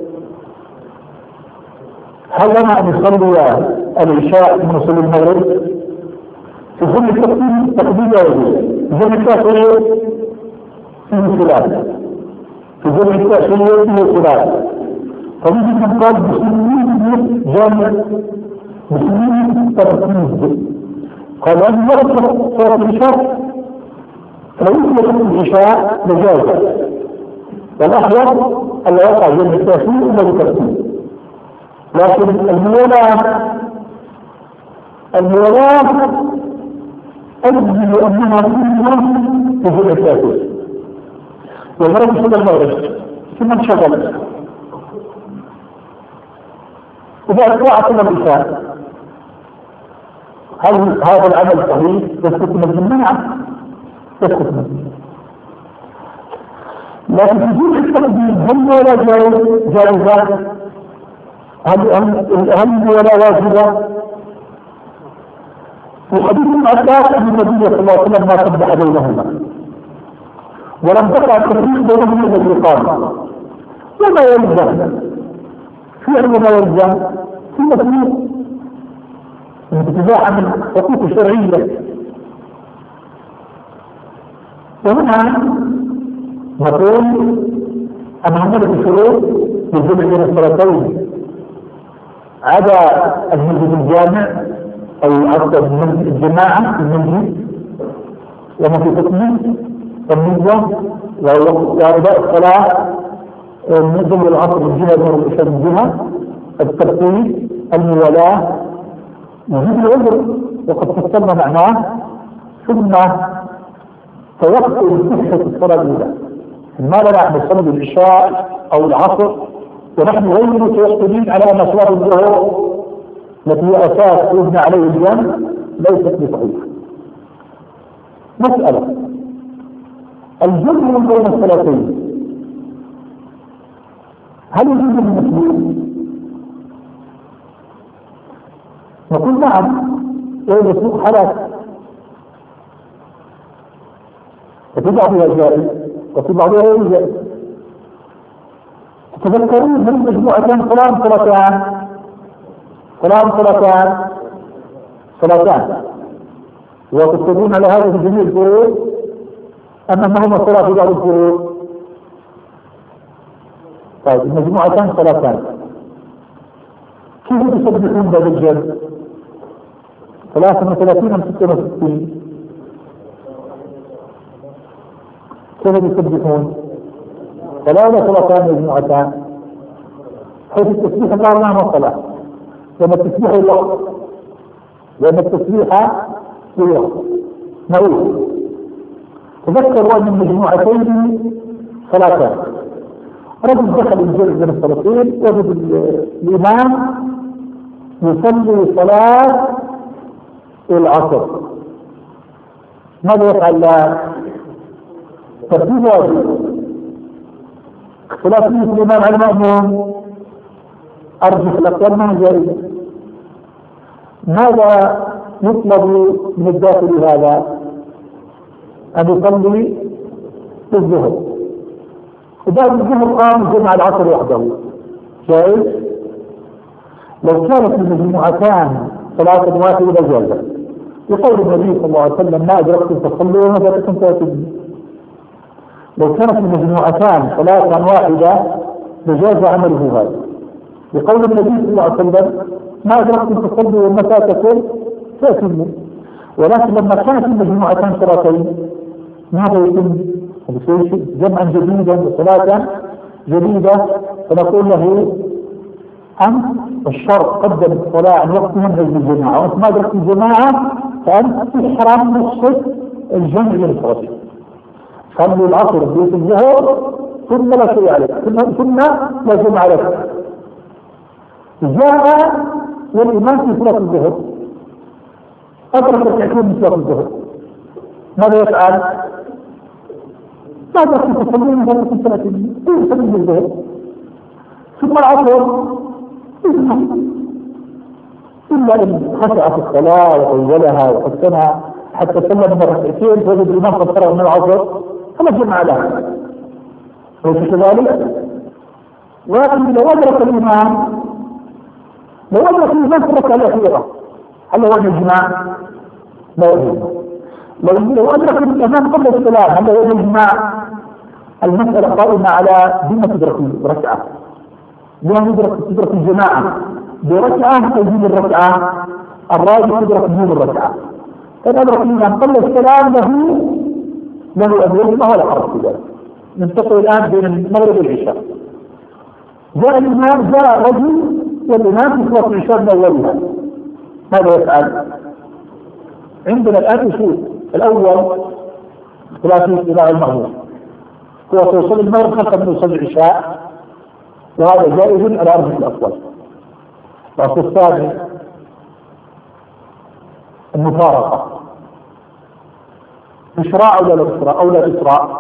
هل لنا أن نصلي العشاء من نصلي المغرب؟ في ظل التقديم تقديم لا يجوز، في ظل التأخير فيه خلاف، في ظل التأخير فيه خلاف. فيجب أن قال بسنين جامع بسنين ترتيب. قال أن يغفر صورة العشاء فلو يمكن العشاء لجاز والأحوال أن يقع بين التأخير والترتيب. لكن المولاة المولاة أجل أنها كلها في ظل التأخير والمرض صلى المغرب ثم انشغل إذا أطلعت العشاء هل هذا العمل صحيح؟ يسكت من نعم يسكت من لكن في ظل التقديم هل ولا جائزة؟ هل هل ولا واجبة؟ في حديث عباس أن النبي صلى الله عليه وسلم ما سبح بينهما ولم تقع التفريق بينهما إلا الإقامة وما يلزم فعل ما يلزم ثم تفريق انتزاعا من حقوق الشرعية. ومنها نقول أن عملت الشروط للجمع بين الصلاتين عدا المسجد الجامع أو عقد الجماعة المسجد وما في حكمه النية وأداء الصلاة النزل والعصر من جهة والعشاء من جهة الترتيب الموالاة يجيب العذر وقد فصلنا معناه ثم توقف صحة الصلاة الأولى. ما لنا أن نصلي العشاء أو العصر ونحن غير متوقفين على أن صلاة الظهر التي هي أساس يبنى عليه الجمع ليست بصحيحة. مسألة الجمع بين الصلاتين هل يجوز للمسلمين؟ نقول نعم وهو مسلوك حالات وفي بعضها جائز وفي بعضها غير جائز. تذكرون من مجموعتين فلان صلاتان فلان صلاتان صلاتان وتكتبون على هذه جميع الفروض أم أنهما صلاة في بعض الفروض؟ طيب المجموعتان صلاتان كيف تسبحون بعد الجمع؟ ثلاثة وثلاثين أم ستة وستين؟ كيف تسبحون؟ ثلاثة صلاتان مجموعتان حيث التسبيح الله نعم الصلاة لأن التسبيح الوقت لأن التسبيح الوقت نقول تذكروا أن المجموعتين صلاتان رجل دخل الجمع بين الصلاتين وجد الإمام يصلي صلاة العصر ماذا يفعل؟ ترتيب واجب خلافية الإمام على المأموم أرجح الأقوال ما جائزة. ماذا يطلب من الداخل هذا؟ أن يصلي في الظهر وبعد الظهر قام جمع العصر وحده جائز. لو كانت المجموعتان صلاة واحدة لجازت يقول النبي صلى الله عليه وسلم ما أدركتم فصلوا وما أدركتم فاتوا. لو كانت المجموعتان صلاة واحدة لجاز عمله هذا يقول النبي صلى الله عليه وسلم ما أدركتم فصلوا وما فاتكم فاتوا. ولكن لما كانت المجموعتان صلاتين ماذا يتم؟ جمعا جديدا وصلاة جديدة فنقول له أنت الشرع قدم الصلاة عن وقت منهج الجماعة وأنت ما أدركت الجماعة فأنت تحرم نصف الجمع للصلاة. صلوا العصر بيت الظهر ثم لا شيء عليك ثم لا جمع عليك. جاء والإمام في صلاة الظهر أدرك ركعتين من صلاة الظهر ماذا يفعل؟ ما أدرك تصلين من ثلاثة ثلاثين كيف تصلين الظهر ثم العصر إلا إن خشع في الصلاة وطولها وحسنها حتى سلم من ركعتين فوجد الإمام قد فرغ من العصر فلا جمع لها أليس كذلك؟ ولكن لو أدرك الإمام لو أدرك الإمام في الركعة الأخيرة هل هو الإجماع؟ لا يجوز. لو لو أدرك الإمام قبل السلام هل هو الإجماع؟ المسألة قائمة على بما تدرك الركعة بما تدرك تدرك الجماعة بركعة تزيد الركعة الراجح تدرك بدون الركعة. فإن أدرك الإمام قبل السلام له له أن يجمع ولا حرج في ذلك. ننتقل الآن بين المغرب والعشاء. جاء الإمام جاء رجل والإمام في صلاة العشاء من أولها ماذا يفعل؟ عندنا الآن أصول. الأول ثلاثين إلى المغرب هو توصل المغرب خلف من يصلي العشاء وهذا جائز على أرجح الأقوال. الأصل الثاني المفارقة إشراع أو لا إشراع أو لا إشراع.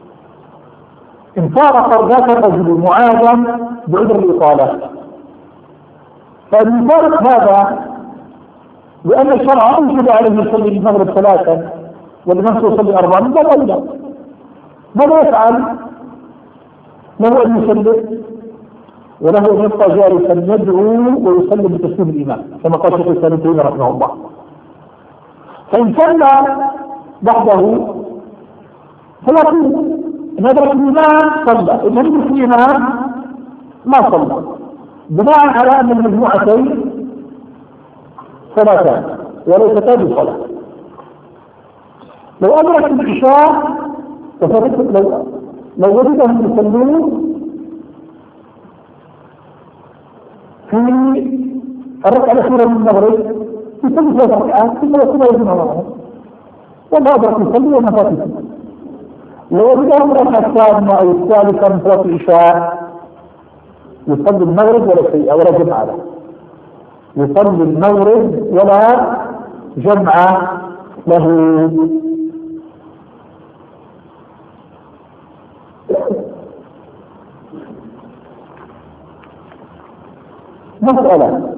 إن فارق ذاك الرجل معادا بعذر الإطالة فإن يفارق هذا لأن الشرع أوجب عليه يصلي المغرب ثلاثا والإمام يصلي أربعا من باب أولى ماذا يفعل؟ له أن يسلم وله أن يبقى جالسا يدعو ويسلم بتسليم الإمام كما قال شيخ الإسلام ابن تيمية رحمه الله. فإن صلى وحده فلا تقول إن أدرك الإمام صلى إن لم يدرك الإمام ما صلى بناء على أن المجموعتين صلاتان وليستا بصلاة. لو أدرك العشاء لو لو وجدهم يصلون في الركعة الأخيرة من المغرب يصلي ثلاث ركعات ثم يصلي ويجمع معهم وما أدرك يصلي وما فات يصلي. لو وجدهم الركعة الثانية أو الثالثة من صلاة العشاء يصلي المغرب ولا شيء ولا جمع له يصلي المغرب ولا جمع له. مسألة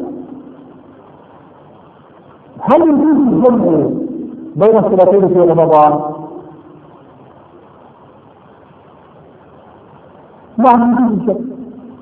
هل يجوز الجمع بين الصلاتين في رمضان؟ نعم يجوز الجمع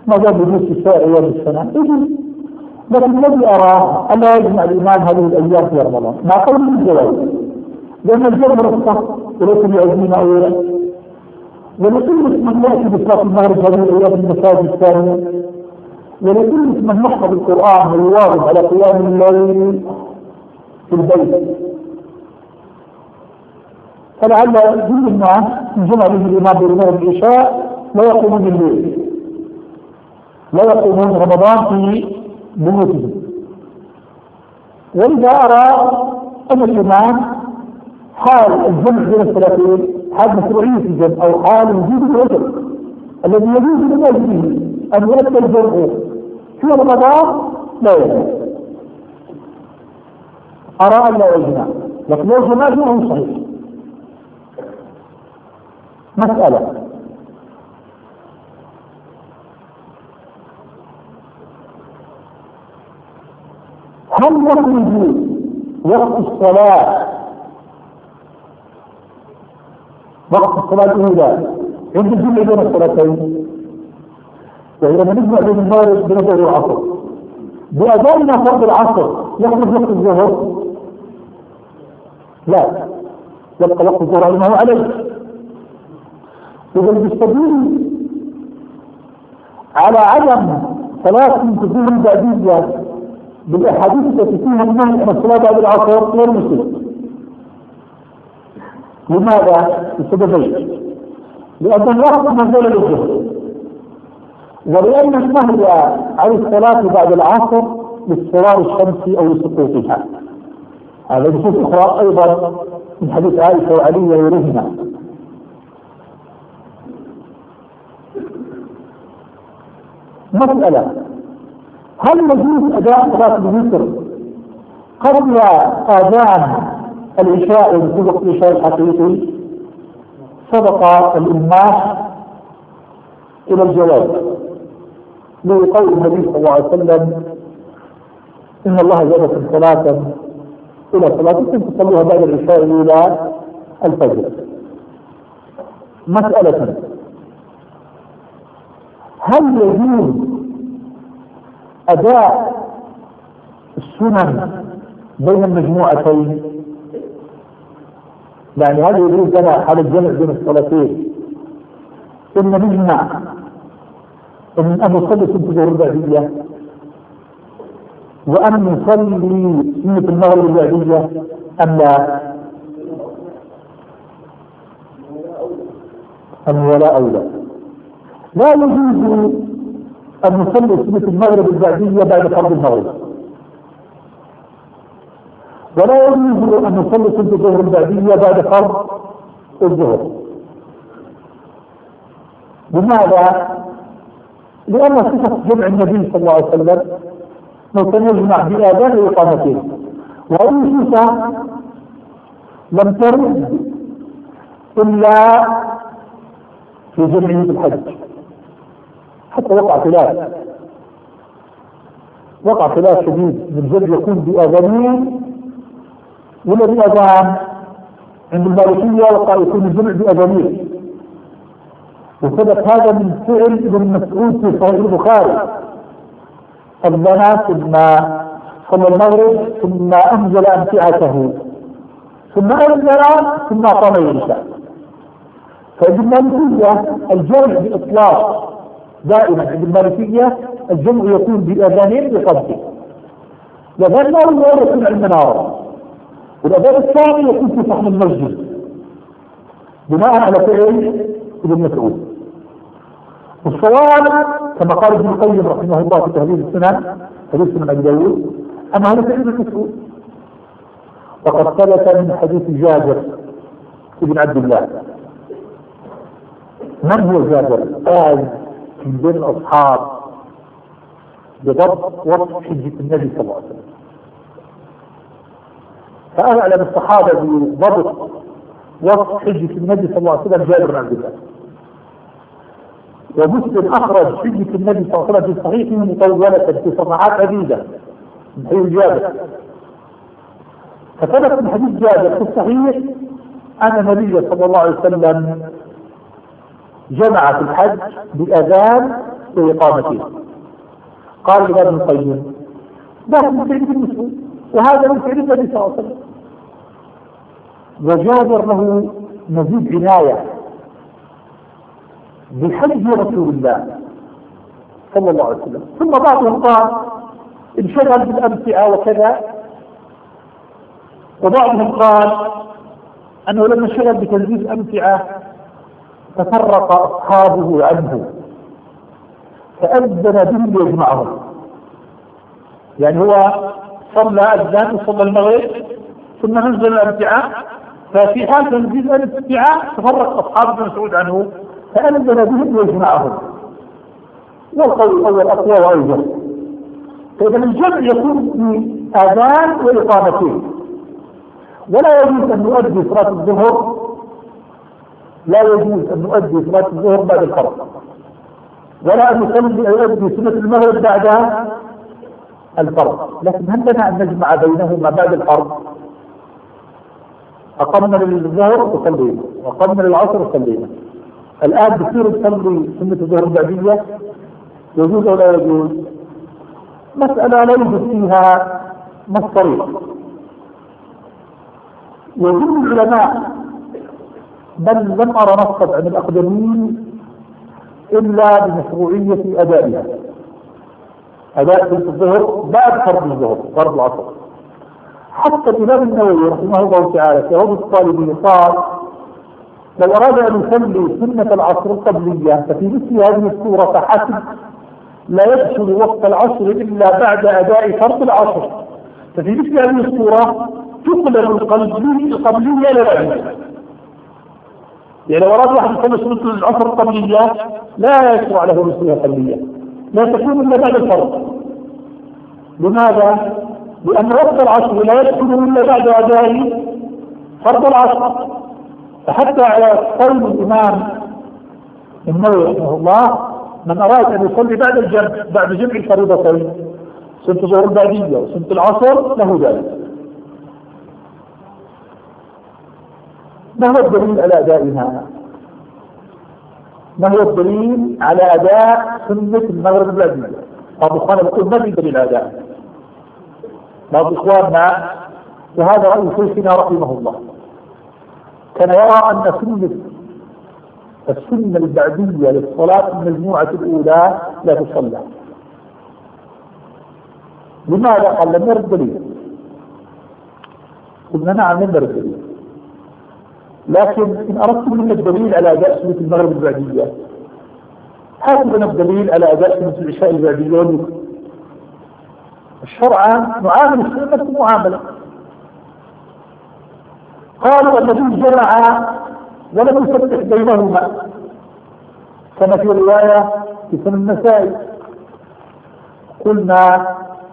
ما دام بنصف ساعة أيام السنة إذن. لكن الذي أراه ألا يجمع الإمام هذه الأيام في رمضان مع قول الجواز، لأن الجواز رخصة وليس بعزيمة أولا، ولكل من يأتي بصلاة المغرب هذه الأيام المساجد الثانية، ولكل من يحفظ القرآن ويواظب على قيام الليل في البيت. فلعل كل الناس من جمع به الإمام بإمام العشاء لا يقومون الليل، لا يقومون رمضان في بيوتهم. ولذا أرى أن الإمام حال الجمع بين الثلاثين حال مشروعية الجمع أو حال وجود الوتر الذي يجوز للناس به أن يؤدى الجمع في رمضان لا يجوز. أرى أن لا يجمع، لكن لو جمع جمعه صحيح. مسألة: هل يخرج وقت الصلاة وقت الصلاة الأولى عند الجمع بين الصلاتين؟ وإذا نجمع بين المغرب بين الظهر والعصر بأذان فرض العصر يخرج وقت الظهر؟ لا، يبقى وقت الظهر على ما هو عليه. إذا بالسبيل على عدم صلاة الظهر البعدية بالأحاديث التي فيها النهي عن الصلاة بعد العصر غير مسلم. لماذا؟ لسببين: لأن الوقت مزال للظهر، ولأن النهي عن الصلاة بعد العصر لاصفرار الشمس أو لسقوطها. هذا نصوص أخرى أيضا من حديث عائشة وعلي وغيرهما. مسألة: هل يجوز أداء صلاة الوتر قبل آذان العشاء في وقت العشاء الحقيقي؟ سبق الإلماح إلى الجواز لقول النبي صلى الله عليه وسلم: إن الله جعلكم صلاة إلى صلاتكم تصلوها بعد العشاء إلى الفجر. مسألة: هل يجوز أداء السنن بين المجموعتين؟ يعني هل يجوز لنا على الجمع بين الصلاتين إن نجمع إن أن نصلي سنة الظهر البعدية وأن نصلي سنة المغرب البعدية أم لا؟ أم ولا أولى؟ لا يجوز أن نصلي سنة المغرب البعدية بعد فرض المغرب، ولا يجوز أن نصلي سنة الظهر البعدية بعد فرض الظهر. لماذا؟ لأن صفة جمع النبي صلى الله عليه وسلم لو كان يجمع بآذان وإقامتين، وهذه صفة لم ترد إلا في جمعية الحج، حتى وقع خلاف وقع خلاف شديد من جد يكون بأذانين ولا بأذان. عند المالكية وقع يكون الجمع بأذانين، وثبت هذا من فعل ابن مسعود في صحيح البخاري: أذن ثم صلى المغرب ثم أنزل أمتعته ثم أنزل ثم أقام العشاء. فعند المالكية الجمع بإطلاق دائما، عند المالكية الجمع يكون بأذانين بقصده. الأذان الأول يكون على المنارة، والأذان الثاني يكون في صحن المسجد بناء على فعل ابن مسعود. والصواب كما قال ابن القيم رحمه الله في تهذيب السنن، حديث من أبي داود، أما هذا فعل ابن مسعود. وقد ثبت من حديث جابر بن عبد الله. من هو جابر؟ قال من بين الأصحاب بضبط وقت حجة النبي صلى الله عليه وسلم. فأعلم الصحابة بضبط وقت حجة النبي صلى الله عليه وسلم جابر بن عبد الله. ومسلم أخرج حجة النبي صلى الله عليه وسلم في صحيحه مطولة في صفحات عديدة من حديث جابر. فثبت من حديث جابر في الصحيح أن النبي صلى الله عليه وسلم جمع في الحج بأذان وإقامته. قال ابن القيم ذاك من فعل ابن مسعود وهذا من فعل النبي صلى الله عليه وسلم. وجابر له مزيد عناية بحج رسول الله صلى الله عليه وسلم. ثم بعضهم قال انشغل بالأمتعة وكذا، وبعضهم قال أنه لما انشغل بتنزيل الأمتعة تفرق أصحابه عنه فأذن بهم ليجمعهم. يعني هو صلى أذان وصلى المغرب ثم نزل الأمتعة، ففي حال تنزيل الأمتعة تفرق أصحاب ابن مسعود عنه فأذن بهم ليجمعهم. والقول الأول أقوى وأوجه. فإذا الجمع يكون في آذان وإقامتين، ولا يجوز أن نؤدي صلاة الظهر لا يجوز أن نؤدي صلاة الظهر بعد الفرض، ولا أن نصلي أو نؤدي سنة المغرب بعد الفرض. لكن هل لنا أن نجمع بينهما بعد الفرض؟ أقمنا للظهر وصلينا، وأقمنا للعصر وصلينا. الآن بصير نصلي سنة الظهر البعدية، يجوز أو لا يجوز؟ مسألة لا يوجد فيها نص صريح. وجميع العلماء بل لم أرى نصا عن الأقدمين إلا بمشروعية أدائها، أداء سنة الظهر بعد فرض الظهر فرض العصر. حتى الإمام النووي رحمه الله تعالى في روض الطالبين قال لو أراد أن يصلي سنة العصر القبلية ففي مثل هذه الصورة فحسب لا يدخل وقت العصر إلا بعد أداء فرض العصر، ففي مثل هذه الصورة تقلب القبلية إلى العلم. يعني لو أراد واحد يصلي سنة العصر القبلية لا يشرع له مثلها قبلية، لا تكون إلا بعد الفرض. لماذا؟ لأن وقت العصر لا يدخل إلا بعد أداء فرض العصر. فحتى على قول الإمام النووي رحمه الله من أراد أن يصلي بعد الجمع بعد جمع الفريضتين سنة الظهر البعدية وسنة العصر له ذلك. ما هو الدليل على أدائها؟ ما هو الدليل على أداء سنة المغرب البعدية؟ بعض إخواننا يقول ما في دليل على أداء. بعض إخواننا وهذا رأي شيخنا رحمه الله كان يرى أن سنة السنة البعدية للصلاة المجموعة الأولى لا تصلى. لماذا؟ قال لم يرد دليل. قلنا نعم لم يرد دليل، لكن إن أردتم من الدليل على أداء سنة المغرب البعدية هاتوا لنا الدليل على أداء سنة العشاء البعدية. الشرع نعامل السنة معاملة. قالوا الذي جمع ولم يفتح بينهما كما في رواية في سنن النسائي. قلنا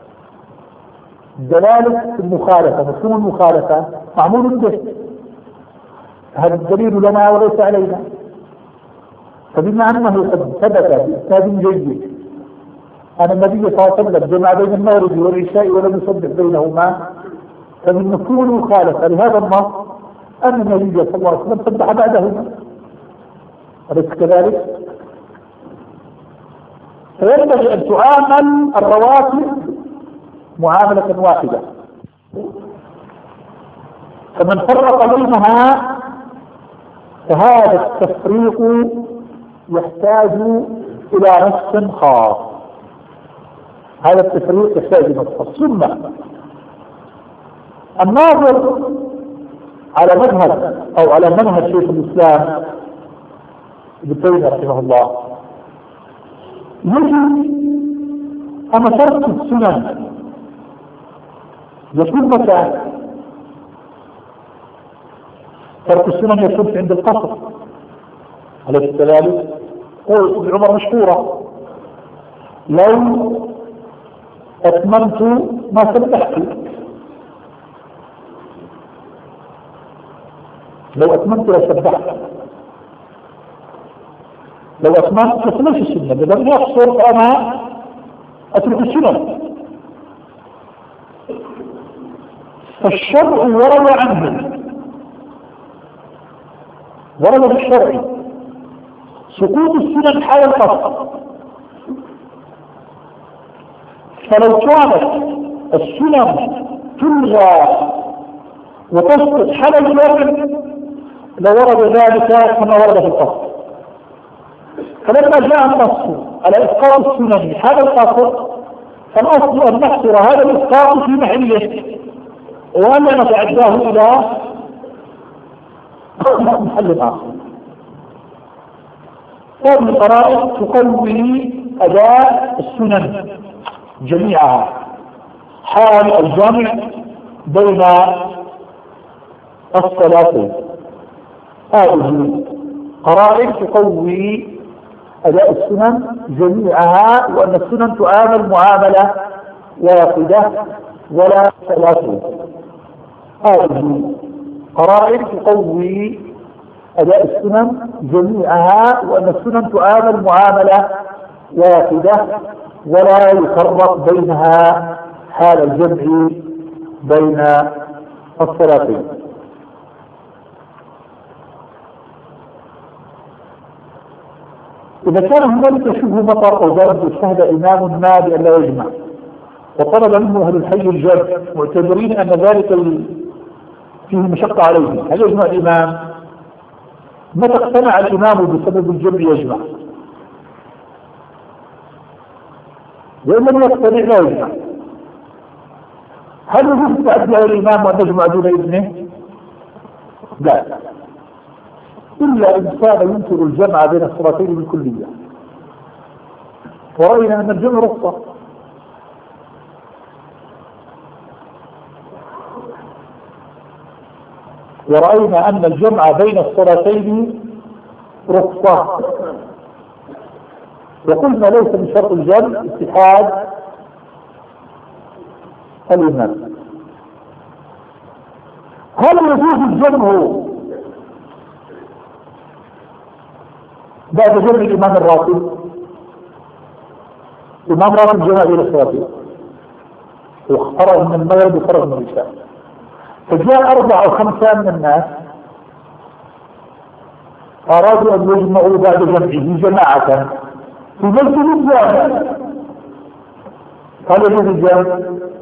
دلالة المخالفة مفهوم المخالفة معمول به، هذا الدليل لنا وليس علينا. فبما أنه قد ثبت بإسناد جيد أن النبي صلى الله عليه وسلم جمع بين المغرب والعشاء ولم يصدق بينهما فمن مفهوم المخالفة لهذا النص أن النبي صلى الله عليه وسلم صدق بعدهما، أليس كذلك؟ فينبغي أن تعامل الرواتب معاملة واحدة. فمن فرق بينها فهذا التفريق يحتاج إلى نص خاص. هذا التفريق يحتاج إلى نص خاص. ثم الناظر على مذهب أو على منهج شيخ الإسلام ابن تيمية رحمه الله يجي أن ترك السنن يكون متى؟ ترك السنن يكون عند القصر عليه السلام. قول ابن عمر مشهورة لو أتممت ما سبحت، لو أتممت لسبحت، لو أتممت ليش السنة لأن يقصر فأنا أترك السنة. فالشرع ورد عنه، ورد بالشرع سقوط السنن حال القصر. فلو كانت السنن تلغى وتسقط حل الوقت لورد ذلك كما ورد في القصر. فلما جاء النص على إسقاط السنن هذا القصر فالأصل أن نحصر هذا الإسقاط في محله وأن نتعداه إلى محل آخر. هذه القرائن تقوي أداء السنن جميعها حال الجمع بين الصلاتين. هذه قرائن تقوي أداء السنن جميعها وأن السنن تعامل معاملة واحدة ولا ثلاثة. هذه قرائن تقوي أداء السنن جميعها وأن السنن تعامل معاملة واحدة ولا يفرق بينها حال الجمع بين الصلاتين. إذا كان هنالك شبه مطر أو برد اجتهد إمام ما بأن لا يجمع وطلب منه أهل الحي الجمع معتبرين أن ذلك فيه مشقة عليه، هل يجمع الإمام؟ متى اقتنع الإمام بسبب الجمع يجمع، وإن لم يقتنع لا يجمع. هل يجوز التعدي على الإمام وأن يجمع دون إذنه؟ لا، إلا إن كان ينكر الجمع بين الصلاتين بالكلية، ورأينا أن الجمع رخصة. ورأينا أن الجمع بين الصلاتين رخصة، وقلنا ليس من شرط الجمع اتحاد الإمام. هل يجوز الجمع بعد جمع الإمام الراتب؟ الإمام راتب جمع بين الصلاتين واخترع من المغرب وخرج من العشاء، فجاء أربعة أو خمسة من الناس أرادوا أن يجمعوا بعد جمعه جماعة في مسجد الجامع. قال يجوز الجامع؟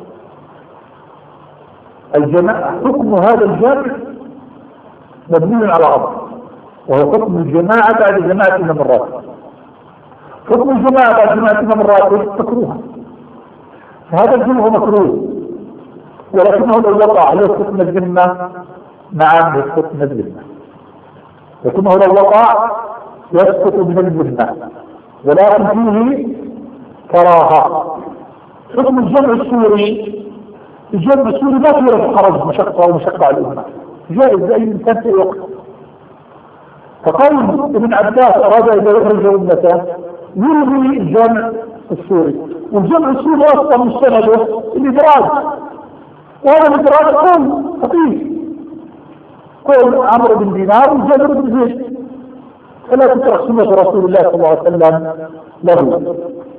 الجماعة حكم هذا الجمع مبني على أمر، وهو حكم الجماعة بعد جماعة الإمام الراتب. حكم الجماعة بعد جماعة الإمام الراتب مكروه، فهذا الجمع مكروه، ولكنه لو وقع يسقط من الذمة. نعم يسقط من الذمة، لكنه لو وقع يسقط من الذمة، ولكن فيه كراهة. حكم الجمع السوري، الجمع السوري ما فيه خرج مشقة أو مشقة على الأمة، جائز لأي إنسان في وقت. فقول ابن عباس أراد أن يخرج أمته يلغي الجمع السوري، والجمع السوري أصلا مستنده الإدراج، وهذا الإدراج قول خطير، قول عمرو بن دينار وجابر بن زيد، فلا تترك سنة رسول الله صلى الله عليه وسلم له.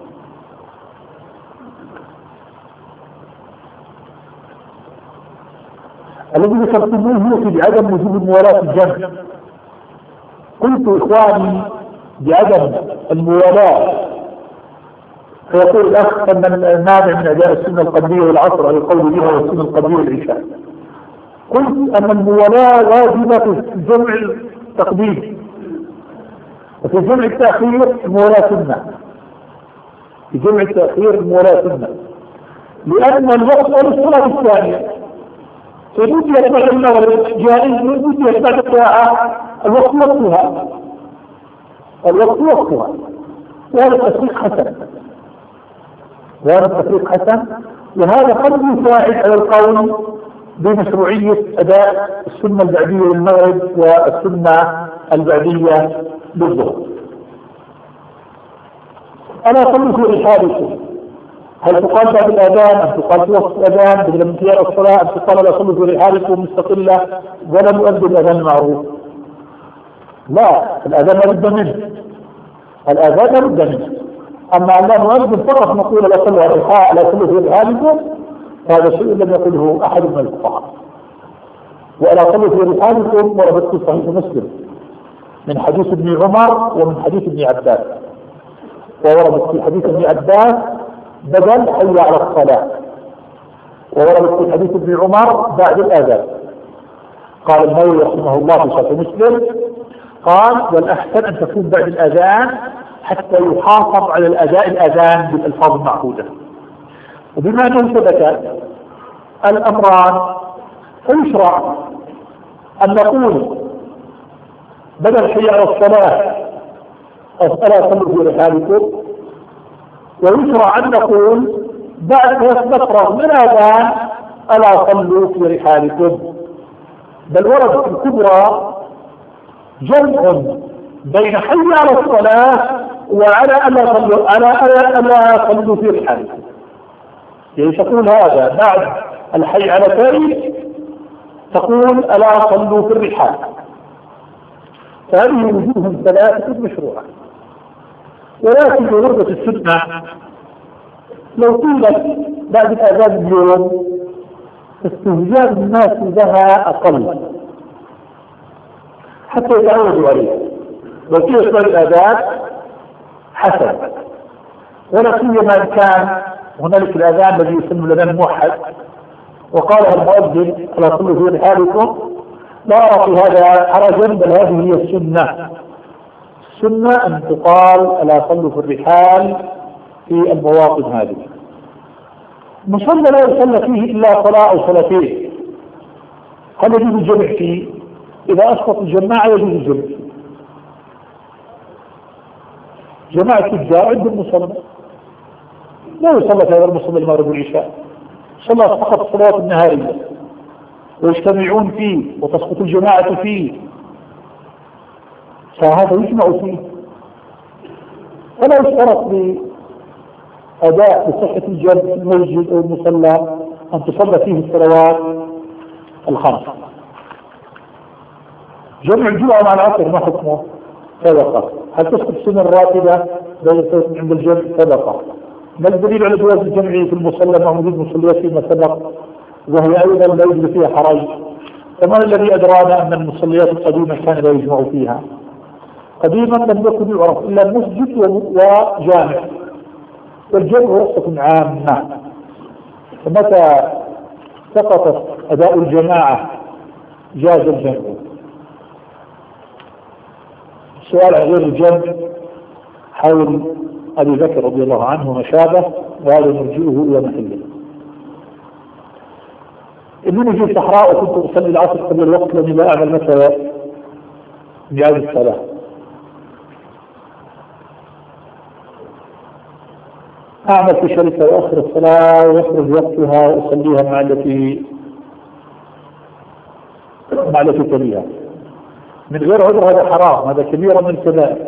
الذي ذكرتموه هو في عدم وجوب موالاة الجمع. قلت إخواني بعدم الموالاة، فيقول الأخ أن المانع من أداء السنة القبلية والعصر على القول بها والسنة القبلية والعشاء. قلت أن الموالاة واجبة في الجمع التقديم، وفي جمع التأخير الموالاة سنة. في جمع التأخير الموالاة سنة، لأن الوقت للصلاة الثانية، فبدي بعد المغرب جائز، بدي بعد الساعة الوقت وقتها، الوقت وقتها، وهذا التفريق حسن، وهذا التفريق حسن، وهذا قد يساعد على القول بمشروعية أداء السنة البعدية للمغرب والسنة البعدية للظهر. أنا أقول في رحالكم، هل تقال بعد الأذان أم تقال في وسط الأذان بدل من انتهاء الصلاة أم تقال لا تصلوا في رحالكم مستقلة ولا نؤدي الأذان المعروف؟ لا، الأذان لا بد منه، الأذان لا بد منه. أما أن لا نؤذن فقط نقول لا تصلوا الرحال لا تصلوا في رحالكم، هذا شيء لم يقله أحد من الفقهاء. ولا تصلوا في رحالكم ورد في صحيح مسلم من حديث ابن عمر ومن حديث ابن عباس، وورد في حديث ابن عباس بدل حي على الصلاة. وورد في حديث ابن عمر بعد الأذان. قال النووي رحمه الله في شرح مسلم قال والأحسن أن تكون بعد الأذان حتى يحافظ على الأداء الأذان بالألفاظ المعهودة. وبما أنه ثبت الأمران فيشرع أن نقول بدل حي على الصلاة ألا صلوا في رحالكم، ويشرع أن نقول بعد ما نفرغ من الأذان ألا صلوا في رحالكم. بل ورد في الكبرى جمع بين حي على الصلاة وعلى ألا صلوا على ألا صلوا في رحالكم. يعني تقول هذا بعد الحي على التاريخ تقول ألا صلوا في الرحال. فهذه وجوه ثلاثة مشروعة. ولكن بغربة السنة لو قيلت بعد الأذان اليوم استهجان الناس لها أقل حتى يتعودوا عليه. لو قيلت بعد الأذان حسن، ولا سيما إن كان هنالك الأذان الذي يسمى الأذان الموحد وقالها المؤذن ألا صلوا في رحالكم، لا أرى في هذا حرجا، بل هذه هي السنة. السنة أن تقال ألا صلوا في الرحال في المواطن هذه. مصلى لا يصلى فيه إلا صلاة أو صلاتين، هل يجوز الجمع فيه؟ إذا أسقط الجماعة يجوز الجمع فيه. جماعة التجار عند المصلى لا يصلى في هذا المصلى المغرب والعشاء، صلى فقط الصلوات النهارية ويجتمعون فيه وتسقط الجماعة فيه، فهذا يجمع فيه. فلا يشترط لأداء بصحة الجمع في المسجد أو المصلى أن تصلى فيه الصلوات الخمس. جمع الجمعة مع العصر ما حكمه؟ صدقة. هل تسقط السنة الراتبة عند الجمع؟ صدقة. ما الدليل على جواز الجمع في المصلى مع وجود مصليات فيما سبق وهي أيضا لا يوجد فيها حرج؟ فما الذي أدرانا أن المصليات القديمة كان لا يجمع فيها؟ قديما لم يكن يعرف إلا المسجد وجامع، والجمع رخصة عامة. فمتى سقطت أداء الجماعة جاز الجمع. السؤال عن غير الجمع حول أبي بكر رضي الله عنه وما شابه، وهذا نرجئه إلى محله. إنني في الصحراء وكنت أصلي العصر قبل الوقت لأني لا أعمل مثلا ميعاد الصلاة. أعمل في شركة وأخر الصلاة ويخرج وقتها وأصليها مع التي مع التي تليها من غير عذر. هذا حرام، هذا كبيرة من الكبائر.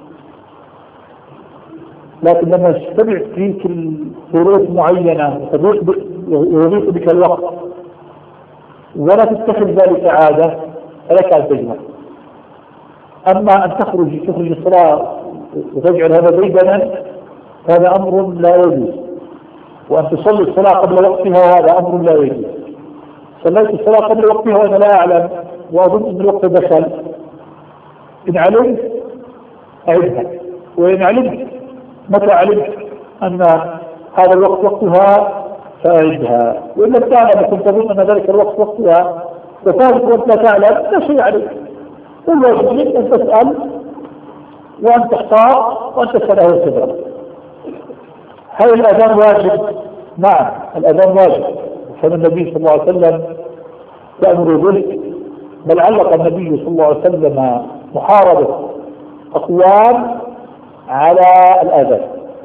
لكن لما تجتمع فيك الظروف معينة ويضيق بك الوقت ولا تتخذ ذلك عادة فلك أن تجمع. أما أن تخرج تخرج الصلاة وتجعل هذا بيدنا هذا أمر لا يجوز، وأن تصلي الصلاة قبل وقتها هذا أمر لا يجوز. صليت الصلاة قبل وقتها وأنا لا أعلم وأظن أن الوقت دخل، إن علمت أعدها، وإن علمت متى علمت أن هذا الوقت وقتها فأعدها، وإن لم تعلم كنت تظن أن ذلك الوقت وقتها وفارق وأنت لا تعلم لا شيء عليك. والواجب لك أن تسأل وأن تختار وأن تسأله الخبرة. هل الأذان واجب؟ نعم الأذان واجب، كان النبي صلى الله عليه وسلم يأمر به، بل علق النبي صلى الله عليه وسلم محاربة أقوام على الأذان.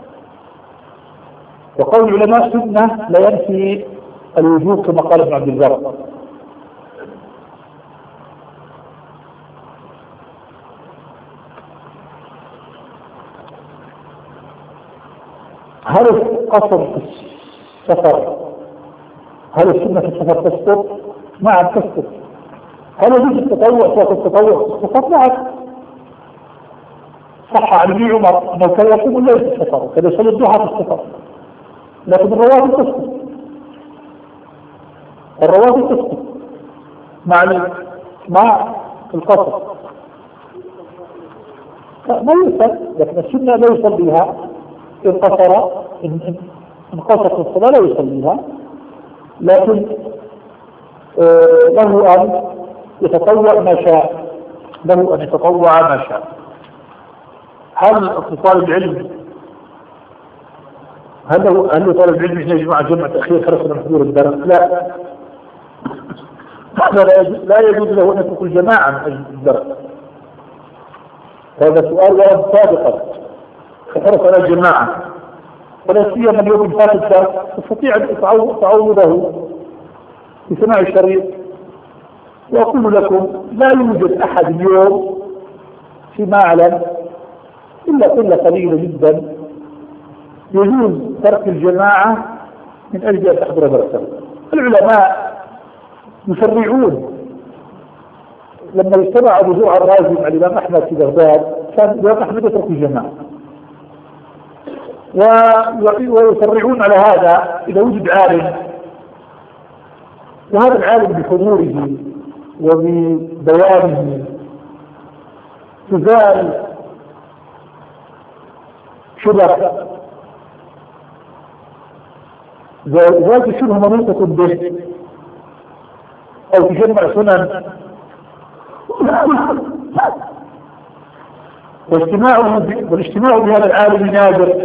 وقول العلماء سنة لا ينفي الوجوب كما قال ابن عبد البر. هل القصر في السفر هل السنة في السفر تسقط؟ نعم تسقط. هل يجوز التطوع فوق التطوع تسقط؟ نعم. صح عن ابن عمر انه كان يقوم الليل في السفر وكان يصلي الضحى في السفر، لكن الرواتب تسقط. الرواتب تسقط مع مع القصر ما يصل، لكن السنة لا يصل بها إن قصر إن, من قصر الصلاة لا يصليها، لكن آه له أن يتطوع ما شاء، له أن يتطوع ما شاء. هل طالب العلم هل له هل طالب العلم يجمع جمع تأخير خلص من حضور الدرس؟ لا، هذا لا يجوز له أن يترك الجماعة من أجل الدرس. هذا سؤال ورد سابقا، فحرص على الجماعة، ولا سيما اليوم فات الدرس تستطيع أن تعوضه بسماع الشريط. وأقول لكم لا يوجد أحد اليوم فيما أعلم إلا قلة قليلة جدا يجوز ترك الجماعة من أجل أن تحضر درسه. العلماء يشرعون. لما اجتمع أبو زرع الرازي مع الإمام أحمد في بغداد كان الإمام أحمد يترك الجماعة، ويشرعون على هذا إذا وجد عالم، وهذا العالم بحضوره وببيانه تزال شبه ذات شبه منوطة به أو تجمع سنن واجتماعه والاجتماع بهذا العالم نادر،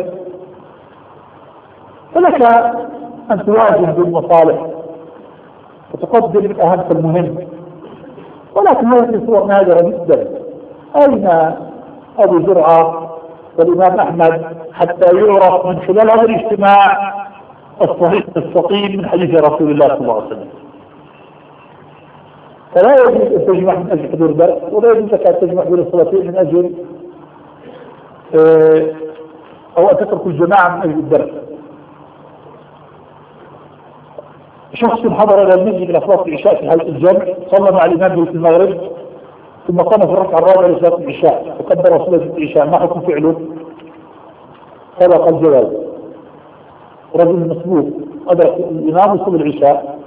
فلك أن تواجه بالمصالح وتقدم الأهم فالمهم، ولكن هذه صور نادرة جدا. أين أبو زرعة والإمام أحمد حتى يعرف من خلال هذا الاجتماع الصحيح السقيم من حديث رسول الله صلى الله عليه وسلم؟ فلا يجوز أن تجمع من أجل حضور درس، ولا يجوز لك أن تجمع بين الصلاتين من أجل أو أن تترك الجماعة من أجل الدرس. شخص حضر إلى المسجد من أفراد العشاء في حالة الجمع، صلى مع الإمام في المغرب، ثم قام في الركعة الرابعة لصلاة العشاء وكبر صلاة العشاء، ما حكم فعله؟ سبق الجواز. رجل مسبوق أدرك الإمام يصلي العشاء،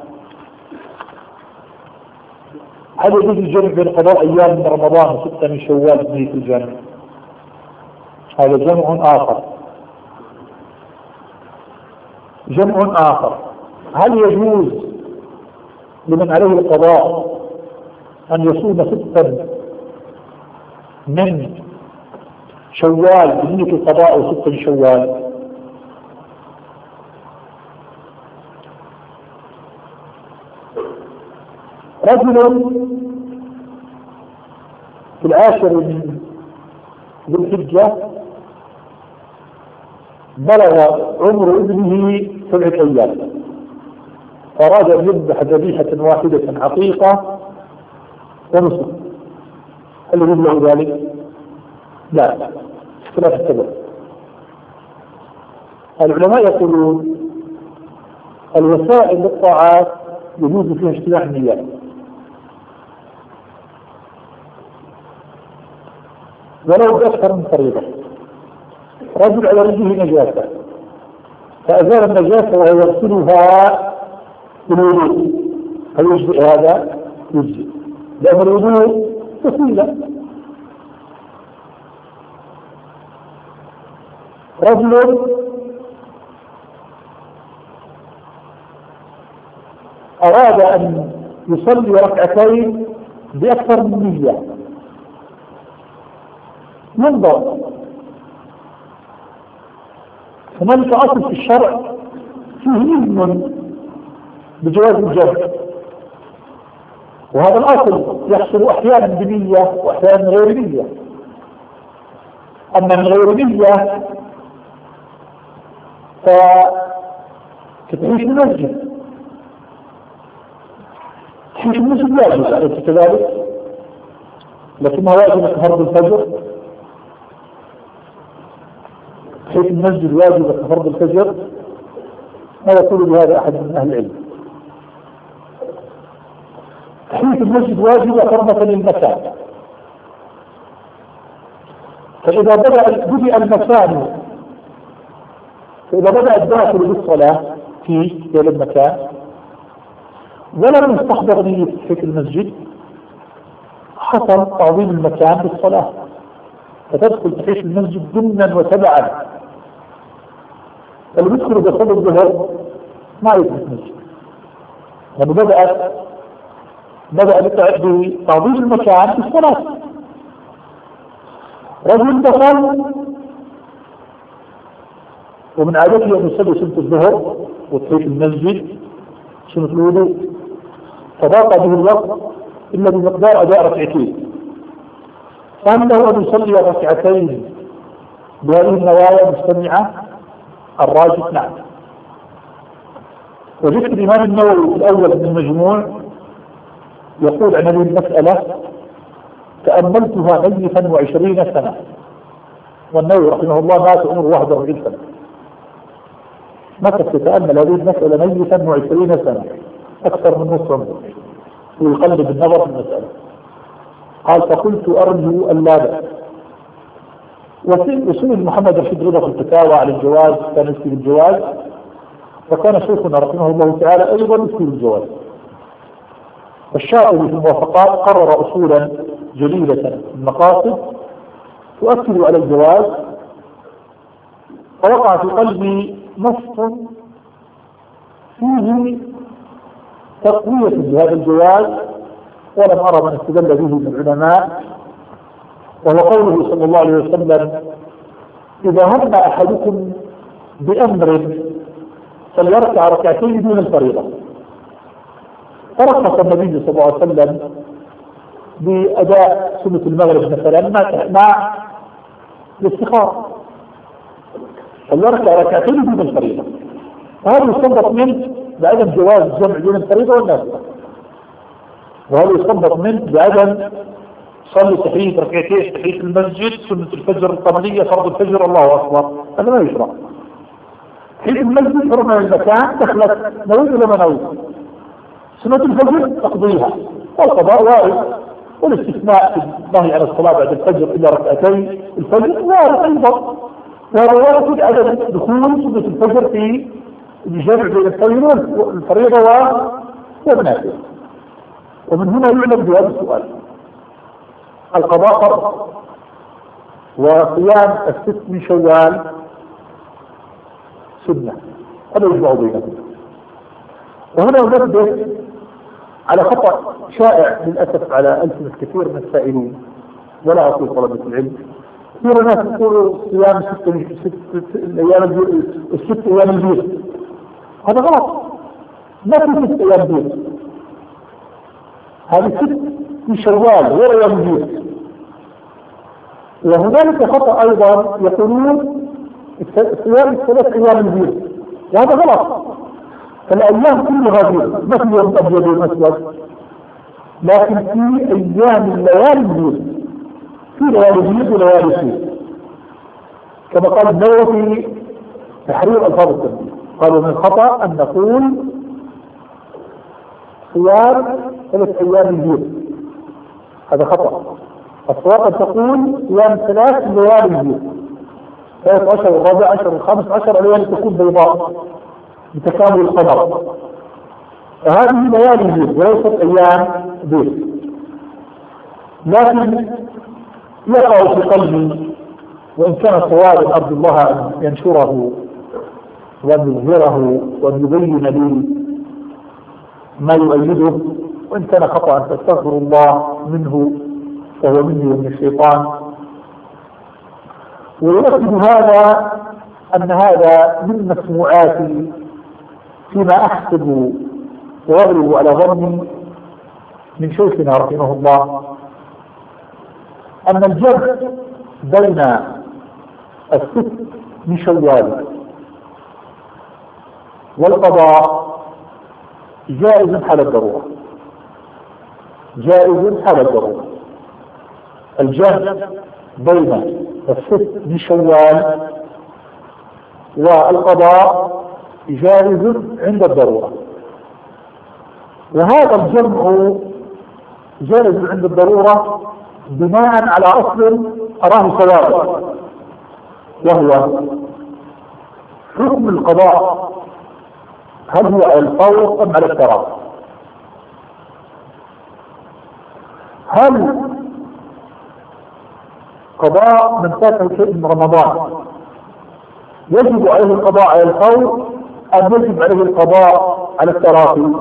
هل يجوز الجمع بين قضاء أيام من رمضان وستة من شوال بنية الجمع؟ هذا جمع آخر. جمع آخر. هل يجوز لمن عليه القضاء أن يصوم ستا من شوال بنية القضاء وستة من شوال؟ رجل في العاشر من ذي الحجة بلغ عمر ابنه سبعة أيام، أراد أن يذبح ذبيحة واحدة عقيقة ونصف، هل يجوز له ذلك؟ لا، اختلاف السبب. العلماء يقولون الوسائل للطاعات يجوز فيها اجتماع النيات، ولو بأكثر من طريقة. رجل على رجله نجاسة فأزال النجاسة وهو يغسلها بالوضوء، هل يجزئ هذا؟ يجزئ، لأن الوضوء وسيلة. رجل أراد أن يصلي ركعتين بأكثر من نية، ينظر. هنالك أصل في الشرع فيه علم بجواز الجمع، وهذا الأصل يحصل أحيانا بنية وأحيانا غير نية. أما من غير نية فتعيش المسجد، تعيش المسجد واجب أليس كذلك؟ لكنها واجبة كفرض الفجر، حيث المسجد واجب كفرض الفجر، ما يقول بهذا أحد من أهل العلم. حيث المسجد واجب حرمة للمكان، فإذا بدأ بدأ المكان فإذا بدأ الداخل بالصلاة في ذلك المكان ولم يستحضر نية في المسجد حصل تعظيم المكان بالصلاة، فتدخل تحيط المسجد ضمنا وتبعا، اللي بيدخل بيصلي الظهر ما يتمشي، لأنه بدأت بدأ بتعظيم المكان في الصلاة. رجل دخل ومن عادته أن يصلي سنة الظهر وتحيط المسجد سنة الوضوء، فضاق به الوقت إلا بمقدار أداء ركعتين، فهل له أن يصلي ركعتين بهذه النوايا مجتمعة؟ الراجح نعم. وجدت الإمام النووي الأول من المجموع يقول عن هذه المسألة: تأملتها ميتا وعشرين سنة، والنووي رحمه الله مات عمره واحد وأربعين سنة، مكث يتأمل هذه المسألة ميتا وعشرين سنة، أكثر من نصف عمره ويقلب النظر في المسألة. قال: فقلت أرجو أن لا بأس. وسئل محمد رشيد رضا في الفتاوى على الجواز، كان يفتي بالجواز، وكان شيخنا رحمه الله تعالى أيضا يفتي بالجواز. الشاطبي في الموافقات قرر أصولا جليلة في المقاصد تؤكد على الجواز، فوقع في قلبي نص فيه تقوية لهذا الجواز ولم أرى من استدل به من العلماء، وهو قوله صلى الله عليه وسلم: إذا هم أحدكم بأمر فليركع ركعتين دون الفريضة. فرخص النبي صلى الله عليه وسلم بأداء سنة المغرب مثلا مع الاستخارة، فليركع ركعتين دون الفريضة، وهذا يستنبط منه بعدم جواز الجمع بين الفريضة والنافلة، وهذا يستنبط منه بعدم صلي تحية ركعتين تحية المسجد سنة الفجر القمرية فرض الفجر الله أكبر، هذا ما يشرع. تحية المسجد حرمة المكان دخلت نوي ولا ما نوي، سنة الفجر تقضيها والقضاء وارد، والاستثناء في النهي عن الصلاة بعد الفجر إلا ركعتين الفجر وارد أيضا، وهذا وارد عدم دخول سنة الفجر في الجمع بين الفريضة والنافلة. ومن هنا يعلم بهذا السؤال: القضاء فرض، وصيام الست من شوال سنة، هذا يجمع بينهم. وهنا ننبه على خطأ شائع للأسف على ألسنة كثير من السائلين، ولا أقول طلبة العلم، كثير ناس يقولوا صيام ست أيام الست أيام البيض، هذا غلط، ما في ست أيام بيض، هذه ست من شوال غير أيام البيض. وهنالك خطأ أيضا يقولون صيام الثلاث أيام البيض، وهذا غلط، فالأيام كلها بيض، ما في يوم أبيض وأسود، لكن في أيام الليالي البيض، في ليالي بيض وليالي سود، كما قال النووي في تحرير ألفاظ التنبيه، قالوا من الخطأ أن نقول صيام ثلاث أيام البيض، هذا خطأ. الصواب أن تقول صيام ثلاث ليالي البيض، ثلاث عشر والرابع عشر والخامس عشر ليالي تكون بيضاء بتكامل القمر، فهذه ليالي البيض وليست أيام بيض. لكن يقع في قلبي، وإن كان صوابا أرجو الله أن ينشره وأن يظهره وأن يبين لي ما يؤيده، وإن كان خطأ فاستغفر الله منه فهو مني ومن الشيطان. ويؤكد هذا أن هذا من مسموعاتي فيما أحسب وأغلب على ظني من شيخنا رحمه الله، أن الجمع بين الست من شوال والقضاء جائز حال الضرورة، جائز حال الضرورة. الجمع بين الست من شوال والقضاء جائز عند الضرورة، وهذا الجمع جائز عند الضرورة بناء على أصل أراه صوابا، وهو حكم القضاء هل هو على الفور أم على التراخي؟ هل قضاء من فاته شيء من رمضان يجب عليه القضاء على الفور أم يجب عليه القضاء على التراخي؟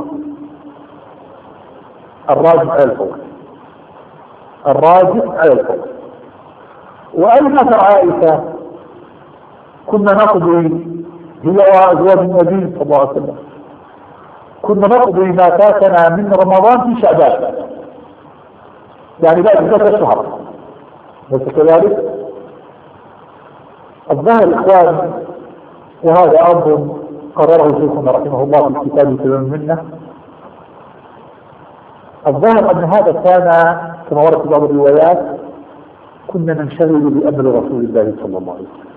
الراجح على الفور، الراجح على الفور. وأين عائشة كنا نقضي هي وأزواج النبي صلى الله عليه وسلم، كنا نقضي ما فاتنا من رمضان في شعبان، يعني بعد ثلاثة شهر، ليس كذلك؟ الظاهر إخوان، وهذا أمر قرره شيخنا رحمه الله في كتابه تمام المنة، الظاهر أن هذا كان كما ورد في بعض الروايات كنا ننشغل بأمر رسول الله صلى الله عليه وسلم.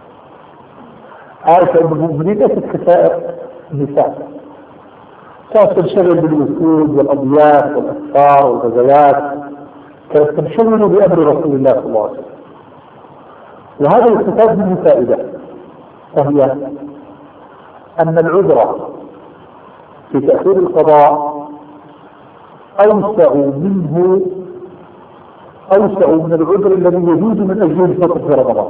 عائشة أم المؤمنين ليست كسائر النساء، كانت تنشغل بالوفود والأضياف والأسفار والغزوات، كانت تنشغل بأمر رسول الله صلى الله عليه وسلم. وهذا يستفاد منه فائدة، وهي أن العذر في تأخير القضاء أوسع منه أوسع من العذر الذي يجوز من أجل الفطر في رمضان.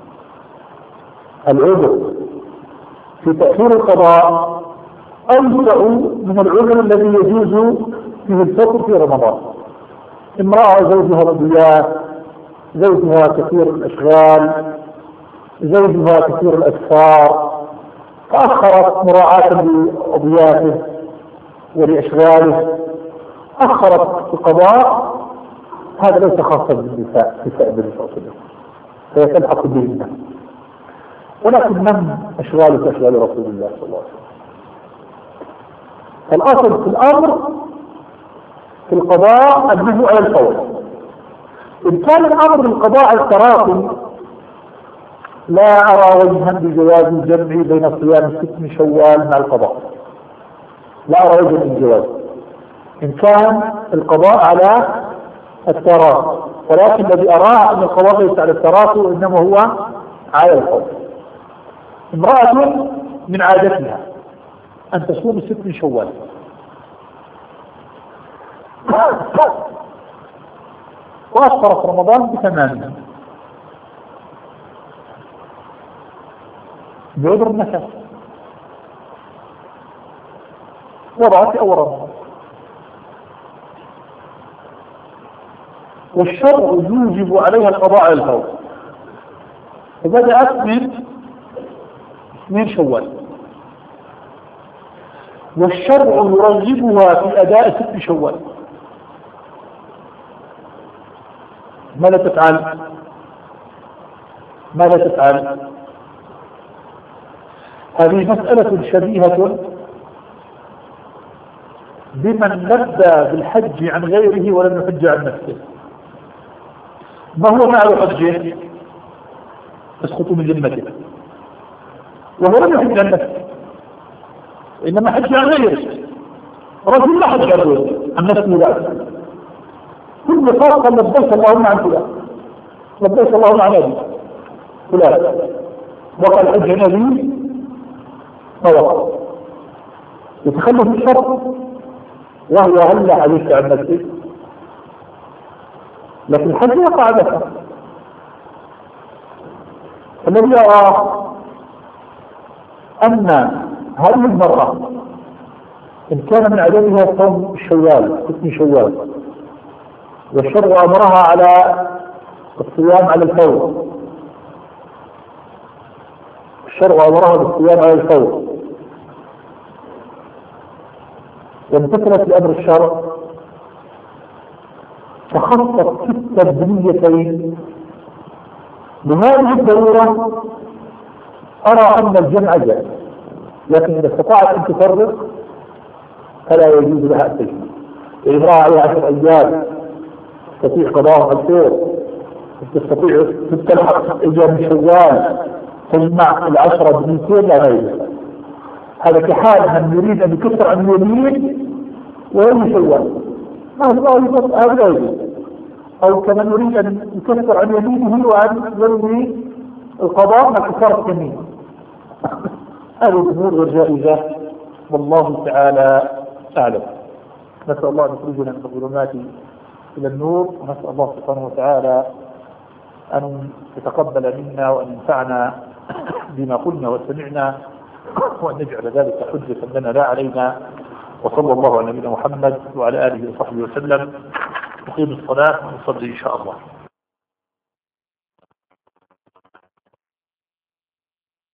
العذر في تأخير القضاء أوسع من العذر الذي يجوز فيه الفطر في رمضان. امرأة زوجها ضياف، زوجها كثير الأشغال، زوجها كثير الأسفار، فأخرت مراعاة لأضيافه ولأشغاله، أخرت القضاء، هذا ليس خاصا بالنساء في سائر النبي صلى الله عليه وسلم، فهي تلحق بهن، ولكن من أشغال كأشغال رسول الله صلى الله عليه وسلم. الأصل في الأمر في القضاء أنه على الفور. إن كان الأمر بالقضاء على التراخي لا أرى وجها بجواز الجمع بين صيام ست من شوال مع القضاء، لا أرى وجها بالجواز إن كان القضاء على التراخي، ولكن الذي أراه أن القضاء ليس على التراخي وإنما هو على الفور. امرأة من عادتها أن تصوم ست من شوال، وأفطرت رمضان بتمامها بعذر النفس، وضعت أول رمضان، والشرع يوجب عليها القضاء على الفور، فبدأت من اثنين شوال، والشرع يرغبها في أداء ست شوال. ماذا تفعل؟ ماذا تفعل؟ هذه مسألة شبيهة بمن لبى بالحج عن غيره ولم يحج عن نفسه. ما هو معنى حجه؟ تسقط من ذمته، وهو لم يحج عن نفسه إنما حج عن غيره. رجل لا حج عن نفسه، لا، كل فرق لبيك اللهم عن فلان، لبيك اللهم عن أبي فلان، وقال حج عن أبي فوقع، يتخلف الشرط وهو هل عليك عن نفسك، لكن الحج يقع لك. الذي يرى أن هذه المرأة إن كان من عدمها صوم الشوال ست شوال، والشرع أمرها على الصيام على الفور، الشرع أمرها بالصيام على الفور، وامتثلت لأمر الشرع فخصت ستة بنيتين. بهذه الضرورة أرى أن الجمع جائز، لكن إذا استطاعت أن تفرق فلا يجوز لها التجميع. إذا عليها عشر أيام تستطيع قضاء الفور، تستطيع تلحق أيام شوال تجمع العشرة بنيتين، لا غير هذا كحال من يريد أن يكفر عن اليمين ويوم شوال، هذا يجوز، أو كمن يريد أن يكفر عن يمينه وعن يرمي القضاء مع كفارة يمينه. هذه الأمور غير جائزة، والله تعالى أعلم. نسأل الله أن يخرجنا من الظلمات إلى النور، ونسأل الله سبحانه وتعالى أن يتقبل منا وأن ينفعنا بما قلنا وسمعنا، وأن نجعل ذلك حجة لنا لا علينا. وصلى الله على نبينا محمد وعلى آله وصحبه وسلم. نقيم الصلاة ونصلي إن شاء الله.